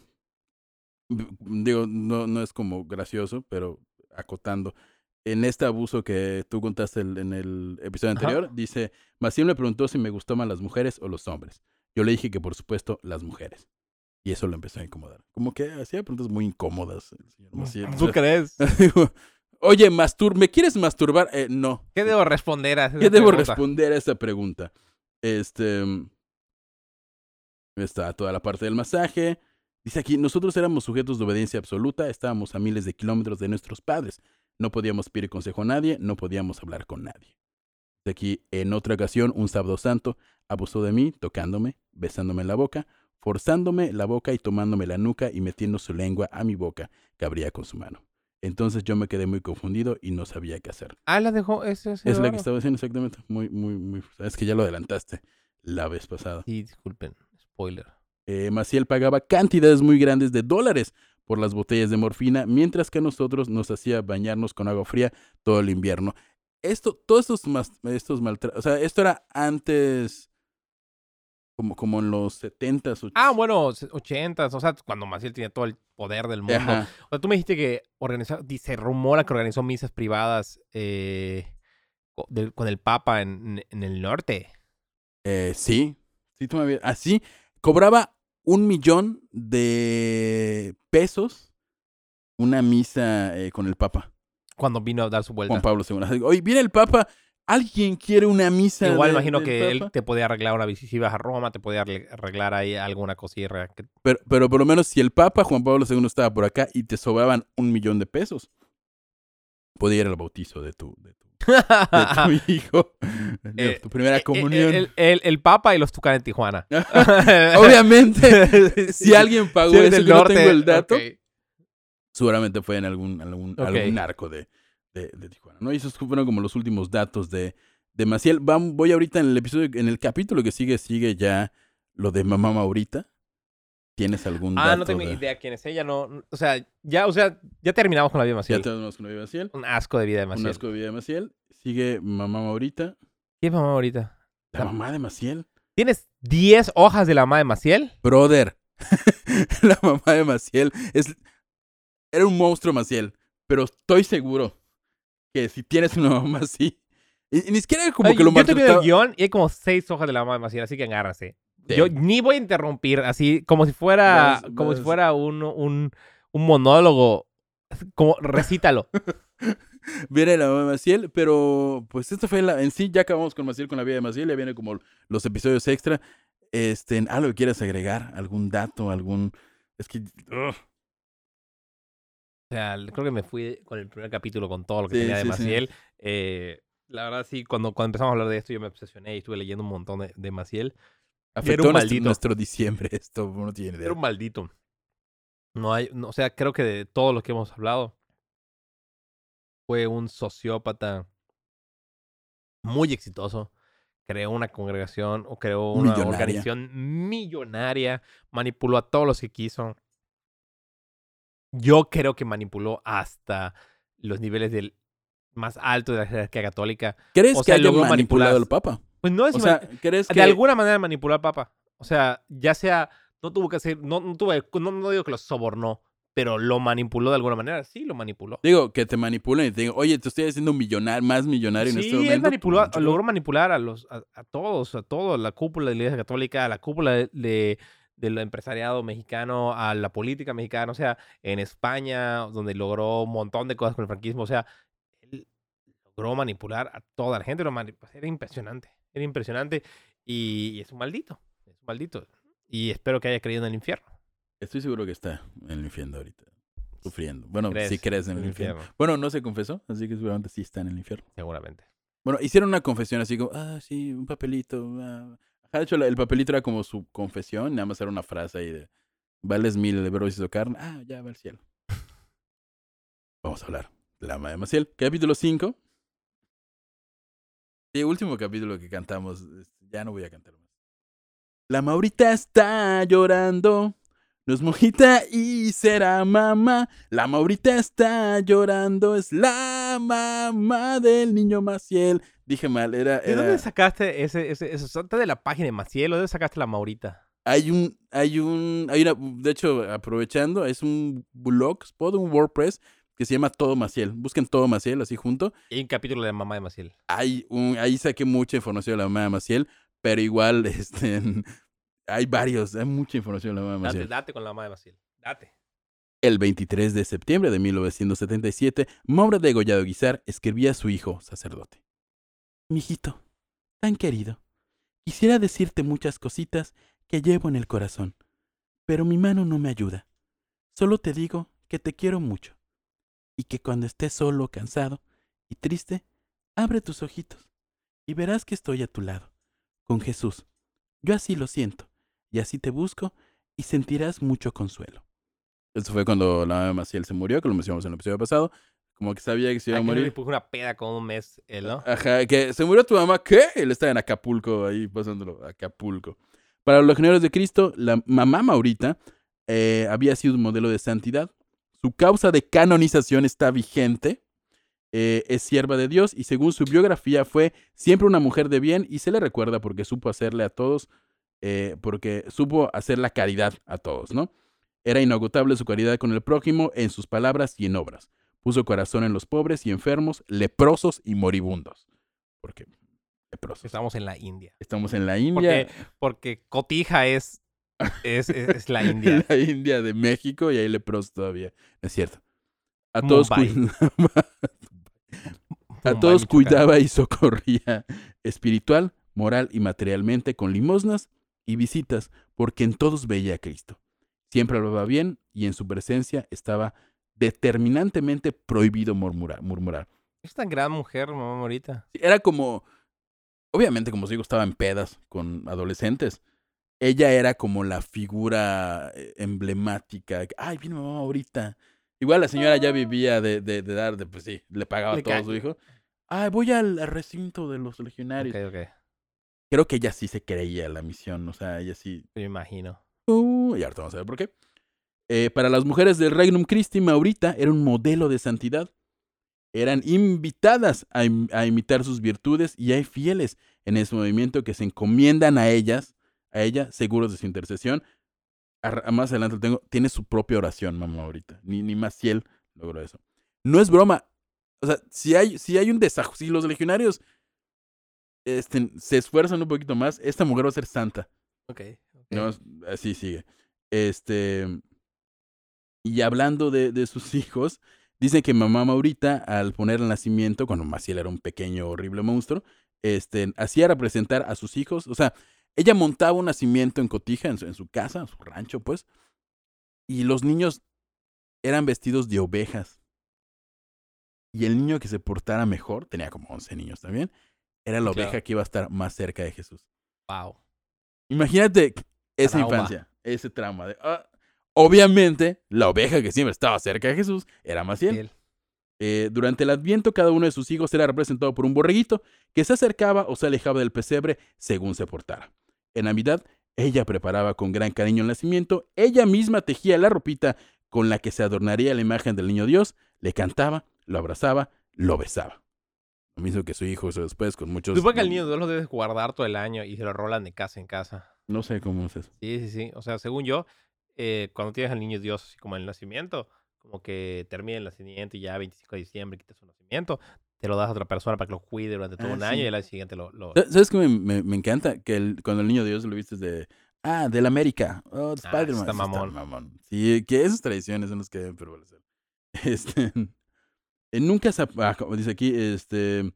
digo, no, no es como gracioso, pero acotando. En este abuso que tú contaste el- en el episodio Ajá. anterior, dice, Maciel me preguntó si me gustaban las mujeres o los hombres. Yo le dije que por supuesto las mujeres. Y eso lo empezó a incomodar. Como que hacía preguntas muy incómodas el señor Maciel. O ¿Tú sea, crees? digo, oye, mastur ¿me quieres masturbar? Eh, no. ¿Qué debo responder a esa ¿Qué debo pregunta? responder a esa pregunta? Este. Está toda la parte del masaje. Dice aquí, nosotros éramos sujetos de obediencia absoluta, estábamos a miles de kilómetros de nuestros padres. No podíamos pedir consejo a nadie, no podíamos hablar con nadie. De aquí, en otra ocasión, un sábado santo, abusó de mí, tocándome, besándome en la boca, forzándome la boca y tomándome la nuca y metiendo su lengua a mi boca, que abría con su mano. Entonces yo me quedé muy confundido y no sabía qué hacer. Ah, la dejó. Ese, ese Es la que Eduardo. estaba diciendo exactamente. Muy, muy, muy. Es que ya lo adelantaste la vez pasada. Sí, disculpen. Spoiler. Eh, Maciel pagaba cantidades muy grandes de dólares por las botellas de morfina, mientras que a nosotros nos hacía bañarnos con agua fría todo el invierno. Esto, todos estos, mas- estos maltratos, o sea, esto era antes, como, como en los setentas. Ah, bueno, ochentas. O sea, cuando Maciel tenía todo el poder del mundo. Ajá. O sea, tú me dijiste que organizó, di- se rumora que organizó misas privadas eh, co- del- con el Papa en, en- en el norte. Eh, sí, sí, tú me habías, así, cobraba un millón de pesos una misa eh, con el Papa, Cuando vino a dar su vuelta. Juan Pablo segundo. Oye, viene el Papa, ¿alguien quiere una misa? Igual de- imagino del que él Papa? te podía arreglar una visita, si ibas a Roma, te podía arle- arreglar ahí alguna cosilla. que- Pero, pero por lo menos si el Papa Juan Pablo segundo estaba por acá y te sobraban un millón de pesos, podía ir al bautizo de tu, de tu, de tu hijo, de Eh, tu primera Eh, comunión. El, el- el Papa y los Tucán en Tijuana. Obviamente, si alguien pagó Si eres eso, del yo no norte, tengo el dato, ok. seguramente fue en algún, algún, Ok. algún narco de, de, de Tijuana, ¿no? Y esos fueron como los últimos datos de, de Maciel. Vam- voy ahorita en el episodio, en el capítulo que sigue, sigue ya lo de Mamá Maurita. ¿Tienes algún dato? Ah, no tengo de- idea quién es ella, no. no- O sea, ya, o sea, ya terminamos con la vida de Ya Maciel. tenemos con la vida de Maciel. Un asco de vida de Un Maciel. asco de vida de Maciel. Sigue Mamá Maurita. ¿Quién es mamá ahorita? La mamá de Maciel. ¿Tienes diez hojas de la mamá de Maciel? Brother. La mamá de Maciel. Es... Era un monstruo Maciel. Pero estoy seguro que si tienes una mamá así. Y, y ni siquiera como Ay, que lo yo estoy viendo el maltrataba. guión y hay como seis hojas de la mamá de Maciel, así que agárrase. Sí. Yo ni voy a interrumpir, así como si fuera, Vas- como si vas. fuera un, un, un monólogo. Como, recítalo. Viene la mamá de Maciel, pero pues esto fue la, en sí, ya acabamos con Maciel, con la vida de Maciel, ya viene como los episodios extra. Este, ¿algo que quieras agregar? ¿Algún dato? ¿Algún...? Es que... ugh. O sea, creo que me fui con el primer capítulo con todo lo que Sí, tenía de sí, sí. Maciel. Eh, la verdad, sí, cuando, cuando empezamos a hablar de esto, yo me obsesioné y estuve leyendo un montón de, de Maciel. Afectó un nuestro, maldito. nuestro diciembre, esto no tiene idea. Era un maldito. No hay, no, o sea, creo que de todo lo que hemos hablado, fue un sociópata muy exitoso. Creó una congregación o creó una Millonaria. organización millonaria. Manipuló a todos los que quiso. Yo creo que manipuló hasta los niveles del más alto de la jerarquía católica. ¿Crees o que sea, haya logró manipulado manipular- al Papa? Pues no es O si sea, mani- ¿crees que...? de alguna manera manipuló al Papa. O sea, ya sea, no tuvo que hacer, no, no tuve, no, no digo que lo sobornó, pero lo manipuló de alguna manera. Sí, lo manipuló. Digo, que te manipulen y te digan, oye, te estoy haciendo un millonario, más millonario en Sí, este momento. él manipuló, pues, logró manipular a los, a, a todos, a todo, la cúpula de la Iglesia Católica, a la cúpula de, de- del empresariado mexicano, a la política mexicana, o sea, en España, donde logró un montón de cosas con el franquismo, o sea, él logró manipular a toda la gente, lo mani- pues, era impresionante, era impresionante, y, y es un maldito, es un maldito, y espero que haya creído en el infierno. Estoy seguro que está en el infierno ahorita, sufriendo. Bueno, ¿Crees? si crees en el El infierno. infierno, Bueno, no se confesó, así que seguramente sí está en el infierno. seguramente. Bueno, hicieron una confesión así como, ah, sí, un papelito. ah. Ajá, de hecho, la- el papelito era como su confesión, nada más era una frase ahí de, vales mil de verbos y carne. Ah, ya va al cielo. Vamos a hablar de la mamá de Maciel. Capítulo cinco. Sí, último capítulo que cantamos. este, Ya no voy a cantar más. La Maurita está llorando. No es mojita y será mamá. La Maurita está llorando. Es la mamá del niño Maciel. Dije mal, era... ¿De era... dónde sacaste ese, ese, eso? ¿Está de la página de Maciel o de dónde sacaste la Maurita? Hay un, hay un, hay una, de hecho, aprovechando, es un blogspot, un WordPress que se llama Todo Maciel. Busquen Todo Maciel así junto. Y hay un capítulo de la mamá de Maciel. Hay un, ahí saqué mucha información de la mamá de Maciel, pero igual, este, hay varios, hay mucha información de la mamá de Date, Maciel. date con la mamá de Maciel. Date. El veintitrés de septiembre de mil novecientos setenta y siete, Maura de Gollado Guizar escribía a su hijo sacerdote. Mijito, tan querido, quisiera decirte muchas cositas que llevo en el corazón, pero mi mano no me ayuda. Solo te digo que te quiero mucho y que cuando estés solo, cansado y triste, abre tus ojitos y verás que estoy a tu lado, con Jesús. Yo así lo siento y así te busco y sentirás mucho consuelo. Esto fue cuando la mamá de Maciel se murió, que lo mencionamos en el episodio pasado, como que sabía que se iba a Aquí le morir. puso una peda con un mes él, ¿no? Ajá, que se murió tu mamá, ¿qué? Él estaba en Acapulco, ahí pasándolo, Acapulco. Para los legionarios de Cristo, la mamá Maurita eh, había sido un modelo de santidad. Su causa de canonización está vigente. Eh, es sierva de Dios y según su biografía fue siempre una mujer de bien y se le recuerda porque supo hacerle a todos, eh, porque supo hacer la caridad a todos, ¿no? Era inagotable su caridad con el prójimo en sus palabras y en obras. Puso corazón en los pobres y enfermos, leprosos y moribundos. Porque leprosos. Estamos en la India. Estamos en la India. Porque, porque Cotija es Es, es, es la India. La India de México y hay leprosos todavía. No es cierto. A todos, Mumbai. cuidaba, a Mumbai, todos Michoacán. cuidaba y socorría espiritual, moral y materialmente con limosnas y visitas, porque en todos veía a Cristo. Siempre hablaba bien y en su presencia estaba determinantemente prohibido murmurar. murmurar. Es tan gran mujer, mamá Morita. Era como, obviamente como os digo, estaba en pedas con adolescentes. Ella era como la figura eh, emblemática. Ay, viene mamá ahorita. Igual la señora ya vivía de, de, de dar, de, pues sí, le pagaba Le todo a ca- su hijo. Ay, voy al, al recinto de los legionarios. Ok, ok. Creo que ella sí se creía la misión, o sea, ella sí... Me imagino. Uh, y ahorita vamos a ver por qué. Eh, para las mujeres del Regnum Christi, Maurita era un modelo de santidad. Eran invitadas a, im- a imitar sus virtudes y hay fieles en ese movimiento que se encomiendan a ellas, a ella, seguros de su intercesión. A- a- más adelante lo tengo, tiene su propia oración, mamá, ahorita. Ni, ni Maciel logró eso. No es broma. O sea, si hay, si hay un desajuste, si los legionarios este, se esfuerzan un poquito más, esta mujer va a ser santa. Ok. ok. No, así sigue. Este. Y hablando de, de sus hijos, dicen que mamá Maurita, al poner el nacimiento, cuando Maciel era un pequeño, horrible monstruo, este, hacía representar a sus hijos. O sea, ella montaba un nacimiento en Cotija, en su, en su casa, en su rancho, pues. Y los niños eran vestidos de ovejas. Y el niño que se portara mejor, tenía como once niños también, era la Claro. oveja que iba a estar más cerca de Jesús. Wow. Imagínate esa Trauma. infancia, ese trauma. De, ah, obviamente, la oveja que siempre estaba cerca de Jesús era Maciel. Él. Eh, durante el Adviento, cada uno de sus hijos era representado por un borreguito que se acercaba o se alejaba del pesebre según se portara. En Navidad, ella preparaba con gran cariño el nacimiento, ella misma tejía la ropita con la que se adornaría la imagen del niño Dios, le cantaba, lo abrazaba, lo besaba. Lo mismo que su hijo hizo después con muchos... Supongo que al niño Dios lo debes guardar todo el año y se lo rolan de casa en casa. No sé cómo es eso. Sí, sí, sí. O sea, según yo, eh, cuando tienes al niño Dios así como en el nacimiento, como que termina el nacimiento y ya veinticinco de diciembre quitas su nacimiento, te lo das a otra persona para que lo cuide durante todo Ah, un sí. año y el año siguiente lo... lo... ¿Sabes ¿Sabes qué me, me, me encanta? Que el- cuando el niño Dios lo viste de... Ah, del América. Oh, de Ah, Spider-Man. está Sí, mamón. mamón. Sí, que esas tradiciones son las que deben prevalecer. Este... eh, nunca se... ap- ah, como dice aquí, este...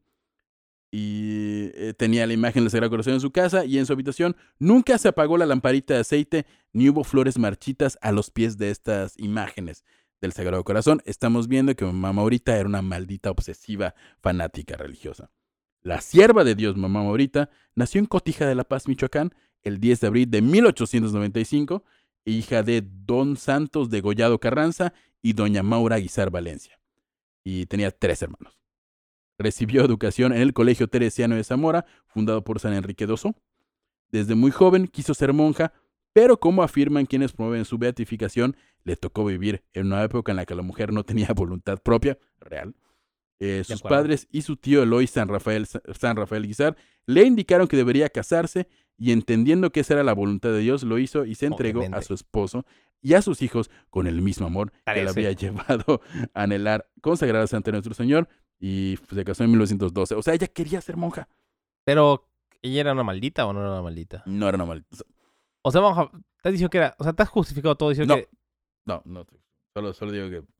Y eh, tenía la imagen del Sagrado Corazón en su casa y en su habitación. Nunca se apagó la lamparita de aceite ni hubo flores marchitas a los pies de estas imágenes del Sagrado Corazón. Estamos viendo que mamá Maurita era una maldita obsesiva fanática religiosa. La sierva de Dios, mamá Maurita, nació en Cotija de la Paz, Michoacán, el diez de abril de mil ochocientos noventa y cinco, hija de don Santos Degollado Carranza y doña Maura Guizar Valencia. Y tenía tres hermanos. Recibió educación en el Colegio Teresiano de Zamora, fundado por San Enrique de Oso. Desde muy joven quiso ser monja, pero como afirman quienes promueven su beatificación, le tocó vivir en una época en la que la mujer no tenía voluntad propia, real. Eh, sus acuerdo. padres y su tío Eloy San Rafael, San Rafael Guizar le indicaron que debería casarse y entendiendo que esa era la voluntad de Dios, lo hizo y se entregó Obviamente. a su esposo y a sus hijos con el mismo amor que le Parece. había llevado a anhelar consagrarse ante nuestro Señor y se casó en mil novecientos doce. O sea, ella quería ser monja. Pero, ¿ella era una maldita o no era una maldita? No era una maldita. O sea, vamos a... Te has dicho que era... O sea, te has justificado todo diciendo No. que... No, no. Solo, solo digo que...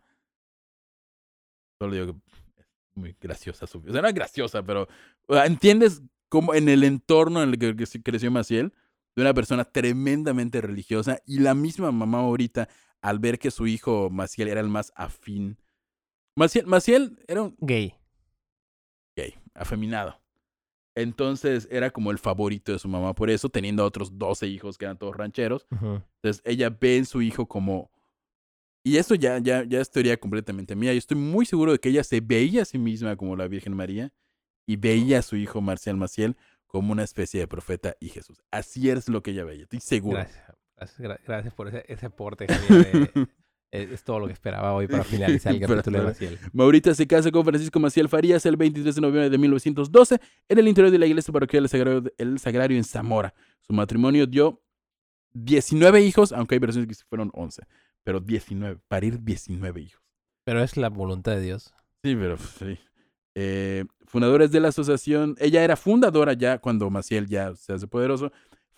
Solo digo que es muy graciosa su... O sea, no es graciosa, pero... o sea, ¿entiendes cómo en el entorno en el que que creció Maciel? De una persona tremendamente religiosa y la misma mamá ahorita, al ver que su hijo Maciel era el más afín. Maciel, Maciel era un Gay. gay, afeminado. Entonces era como el favorito de su mamá por eso, teniendo a otros doce hijos que eran todos rancheros. Ujú. Entonces ella ve en su hijo como... Y esto ya, ya, ya es teoría completamente mía. Yo estoy muy seguro de que ella se veía a sí misma como la Virgen María y veía a su hijo Marcial Maciel como una especie de profeta y Jesús. Así es lo que ella veía, estoy seguro. Gracias. Gracias, gra- gracias por ese, ese aporte, Javier. Eh, es, es todo lo que esperaba hoy para finalizar el Para- capítulo de para- Maciel. Maurita se casa con Francisco Maciel Farías el veintitrés de noviembre de mil novecientos doce en el interior de la iglesia parroquial del Sagrario, el Sagrario en Zamora. Su matrimonio dio diecinueve hijos, aunque hay versiones que fueron once, pero diecinueve, parir diecinueve hijos. Pero es la voluntad de Dios. Sí, pero sí. Eh, fundadores de la asociación, ella era fundadora ya cuando Maciel ya se hace poderoso,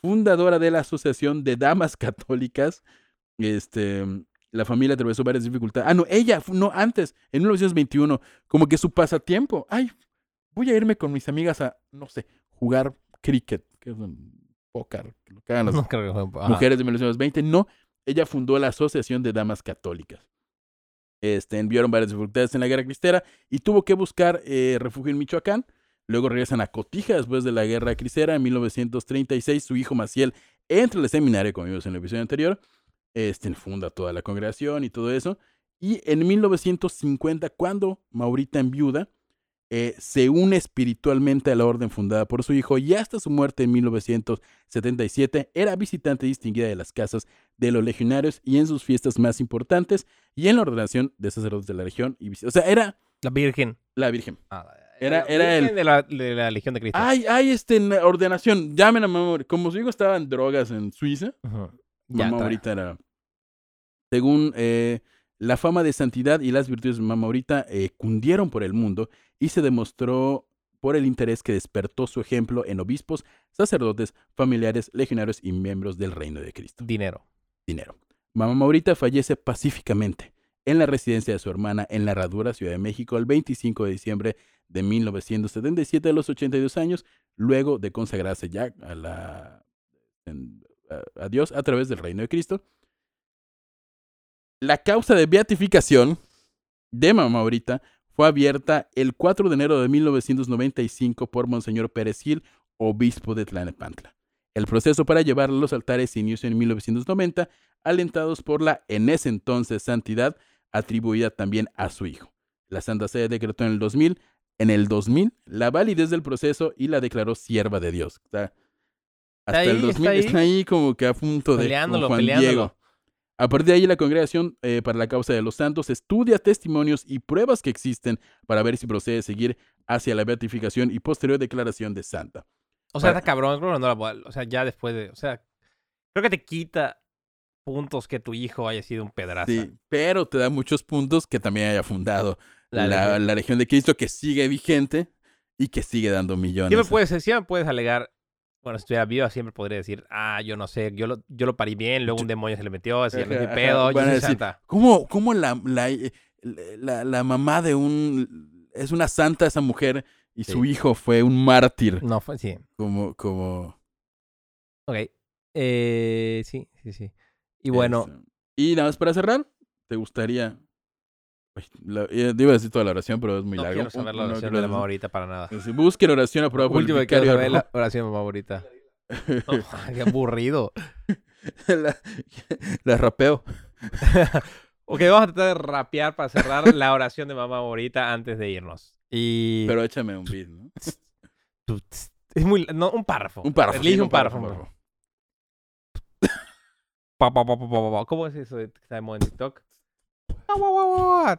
fundadora de la Asociación de Damas Católicas. Este, la familia atravesó varias dificultades. Ah, no, ella, no, antes, en mil novecientos veintiuno, como que su pasatiempo, ay, voy a irme con mis amigas a, no sé, jugar cricket, que es un póker, lo que hagan las No creo que fue- ajá. mujeres de mil novecientos veinte. No, ella fundó la Asociación de Damas Católicas. Este, enviaron varias dificultades en la guerra cristera y tuvo que buscar eh, refugio en Michoacán. Luego regresan a Cotija después de la guerra cristera. En mil novecientos treinta y seis, su hijo Maciel entra al seminario, como vimos en el episodio anterior. Este, funda toda la congregación y todo eso. Y en mil novecientos cincuenta, cuando Maurita enviuda, eh, se une espiritualmente a la orden fundada por su hijo y hasta su muerte en mil novecientos setenta y siete era visitante distinguida de las casas de los legionarios y en sus fiestas más importantes y en la ordenación de sacerdotes de la región. Y, vis- o sea, era La Virgen. la Virgen. Ah, Era- la era Virgen el- de la, de la Legión de Cristo. Ay, ay, este, en la ordenación. Llamen a mamá. Mauri- Como su hijo estaba en drogas en Suiza, Ujú. Ya, mamá trae. ahorita era. Según eh, la fama de santidad y las virtudes de mamá ahorita eh, cundieron por el mundo y se demostró por el interés que despertó su ejemplo en obispos, sacerdotes, familiares, legionarios y miembros del reino de Cristo. Dinero. Dinero. Mamá Maurita fallece pacíficamente en la residencia de su hermana en la Herradura, Ciudad de México, el veinticinco de diciembre de mil novecientos setenta y siete, a los ochenta y dos años, luego de consagrarse ya a, la, en- a- a Dios a través del reino de Cristo. La causa de beatificación de Mamá Maurita fue abierta el cuatro de enero de mil novecientos noventa y cinco por Monseñor Pérez Gil, obispo de Tlalnepantla. El proceso para llevarla a los altares se inició en mil novecientos noventa, alentados por la en ese entonces santidad atribuida también a su hijo. La Santa Sede decretó en el dos mil, en el dos mil, la validez del proceso y la declaró sierva de Dios. O sea, hasta ahí, el dos mil está ahí. está ahí como que a punto de Peleándolo, como Juan peleándolo. Diego. A partir de ahí, la Congregación eh, para la Causa de los Santos estudia testimonios y pruebas que existen para ver si procede seguir hacia la beatificación y posterior declaración de santa. O sea, Para- está cabrón. Creo que no la voy a- O sea, ya después de... O sea, creo que te quita puntos que tu hijo haya sido un pedraza. Sí, pero te da muchos puntos que también haya fundado La la, Legión. la Legión de Cristo, que sigue vigente y que sigue dando millones. Siempre puedes, siempre puedes alegar... Bueno, si estuviera viva, siempre podría decir, ah, yo no sé, yo lo, yo lo parí bien, luego un demonio se le metió, así, me Ajá, di ajá, pedo, yo van a soy decir, santa. ¿Cómo, cómo la, la, eh, la, la mamá de un... es una santa esa mujer y Sí. su hijo fue un mártir? No, fue, sí. Como... como Ok. Eh, sí, sí, sí. Y bueno, este, y nada más para cerrar, ¿te gustaría...? Ay, la- eh, iba a decir toda la oración, pero es muy no largo. quiero saber la No oración quiero de la decir- favorita para nada. Así, busquen oración aprobada por el Último que quiero vicario. saber es la oración de mi favorita. No, qué aburrido. la, la rapeo. Ok, vamos a tratar de rapear para cerrar la oración de mamá favorita antes de irnos. Y... Pero échame un beat, ¿no? Es muy... No, un párrafo. Un párrafo. Elige sí, un párrafo. un párrafo. Pa, pa, pa, pa, pa, pa. ¿Cómo es eso de que está de moda en TikTok? Ah, guau, guau, guau, guau.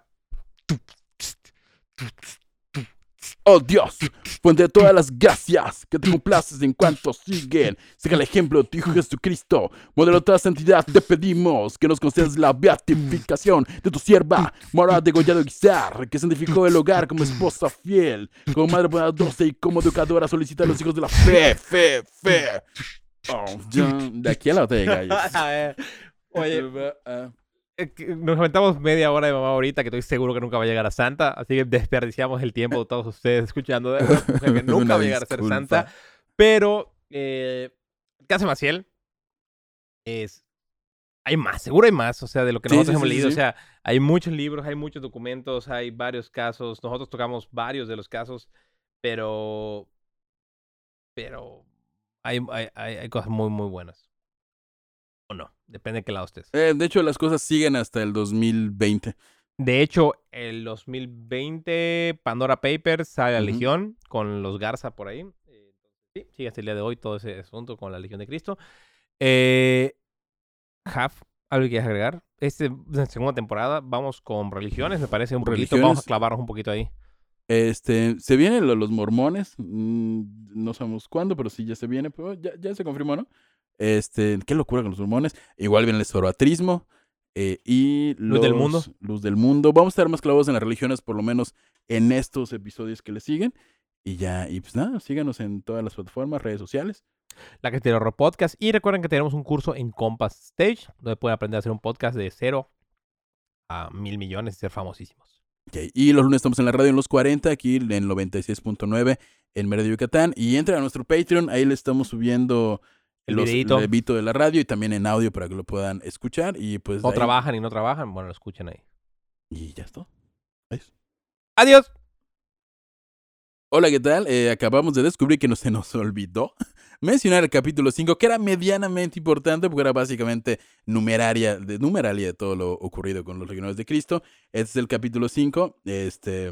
Oh Dios, fuente de todas las gracias, que te complaces en cuanto siguen. Siga el ejemplo de tu Hijo Jesucristo, modelo de toda santidad. Te pedimos que nos concedas la beatificación de tu sierva, Mara de Gollado Guizar, que santificó el hogar como esposa fiel, como madre bondadosa y como educadora. Solicita a los hijos de la fe, fe, fe. Oh, ya, de aquí a la botella de gallos. A ver, oye, Ah, eh, que nos aventamos media hora de mamá ahorita que estoy seguro que nunca va a llegar a santa, así que desperdiciamos el tiempo de todos ustedes escuchando de una mujer que nunca Una va a llegar a ser disculpa. santa. Pero, eh, el caso de Maciel es... Hay más, seguro hay más, o sea, de lo que Sí, nosotros sí, hemos sí, leído. sí. O sea, hay muchos libros, hay muchos documentos, hay varios casos. Nosotros tocamos varios de los casos, pero... Pero... Hay, hay, hay, hay cosas muy, muy buenas. O no, depende de qué lado estés. eh, de hecho, las cosas siguen hasta el dos mil veinte. De hecho, el dos mil veinte, Pandora Papers sale a Ujú. Legión con los Garza por ahí. Eh, sí, sigue hasta el día de hoy todo ese asunto con la Legión de Cristo. Eh, Haf, ¿algo que quieras agregar? Este, la segunda temporada, vamos con religiones, me parece un poquito. Religiones. Vamos a clavarnos un poquito ahí. Este, se vienen lo- los mormones, mm, no sabemos cuándo, pero sí ya se viene, pero ya, ya se confirmó, ¿no? Este, qué locura con los mormones. Igual viene el zoroastrismo eh, y Luz del los- mundo. Luz del mundo. Vamos a estar más clavados en las religiones, por lo menos en estos episodios que le siguen. Y ya, y pues nada, síganos en todas las plataformas, redes sociales. La Casita del Horror Podcast. Y recuerden que tenemos un curso en Compass Stage, donde pueden aprender a hacer un podcast de cero a mil millones y ser famosísimos. Okay. Y los lunes estamos en la radio en los cuarenta, aquí en noventa y seis punto nueve en Mérida, Yucatán. Y entren a nuestro Patreon, ahí le estamos subiendo El los, videíto. el videíto de la radio y también en audio para que lo puedan escuchar. Y pues O ahí- trabajan y no trabajan, bueno, lo escuchen ahí. Y ya está. Adiós. ¡Adiós! Hola, ¿qué tal? Eh, acabamos de descubrir que no se nos olvidó mencionar el capítulo cinco, que era medianamente importante porque era básicamente numeraria, de, numeralia de todo lo ocurrido con los legionarios de Cristo. Este es el capítulo cinco. Este,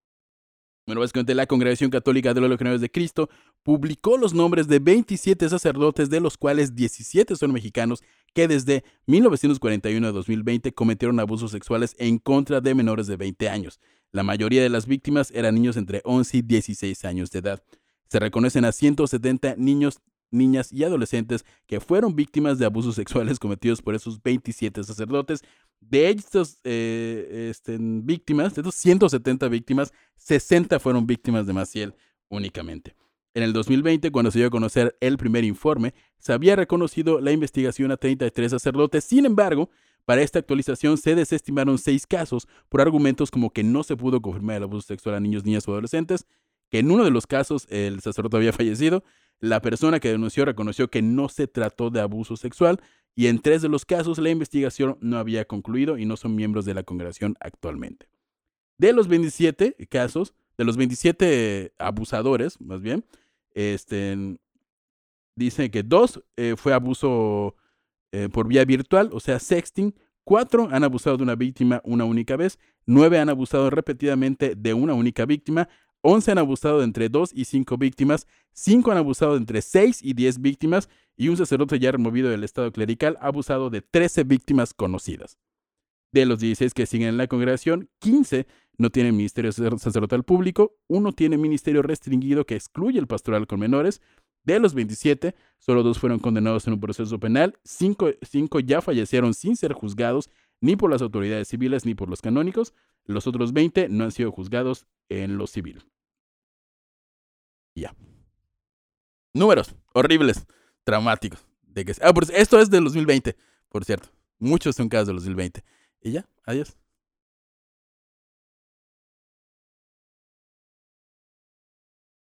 bueno, básicamente la Congregación Católica de los Legionarios de Cristo publicó los nombres de veintisiete sacerdotes, de los cuales diecisiete son mexicanos, que desde mil novecientos cuarenta y uno a dos mil veinte cometieron abusos sexuales en contra de menores de veinte años. La mayoría de las víctimas eran niños entre once y dieciséis años de edad. Se reconocen a ciento setenta niños, niñas y adolescentes que fueron víctimas de abusos sexuales cometidos por esos veintisiete sacerdotes. De estas eh, este, víctimas, de estos ciento setenta víctimas, sesenta fueron víctimas de Maciel únicamente. En el dos mil veinte, cuando se dio a conocer el primer informe, se había reconocido la investigación a treinta y tres sacerdotes. Sin embargo, para esta actualización se desestimaron seis casos por argumentos como que no se pudo confirmar el abuso sexual a niños, niñas o adolescentes, que en uno de los casos el sacerdote había fallecido, la persona que denunció reconoció que no se trató de abuso sexual y en tres de los casos la investigación no había concluido y no son miembros de la congregación actualmente. De los veintisiete casos, de los veintisiete abusadores, más bien, este, dice que dos eh, fue abuso Eh, por vía virtual, o sea, sexting. Cuatro han abusado de una víctima una única vez. Nueve han abusado repetidamente de una única víctima. Once han abusado de entre dos y cinco víctimas. Cinco han abusado de entre seis y diez víctimas. Y un sacerdote ya removido del estado clerical ha abusado de trece víctimas conocidas. De los dieciséis que siguen en la congregación, quince no tienen ministerio sacerdotal público. Uno tiene ministerio restringido que excluye el pastoral con menores. De los veintisiete, solo dos fueron condenados en un proceso penal, cinco, cinco ya fallecieron sin ser juzgados ni por las autoridades civiles ni por los canónicos. Los otros veinte no han sido juzgados en lo civil. Ya. Números horribles, traumáticos. De que, ah, pues esto es del dos mil veinte, por cierto. Muchos son casos del dos mil veinte. Y ya, adiós.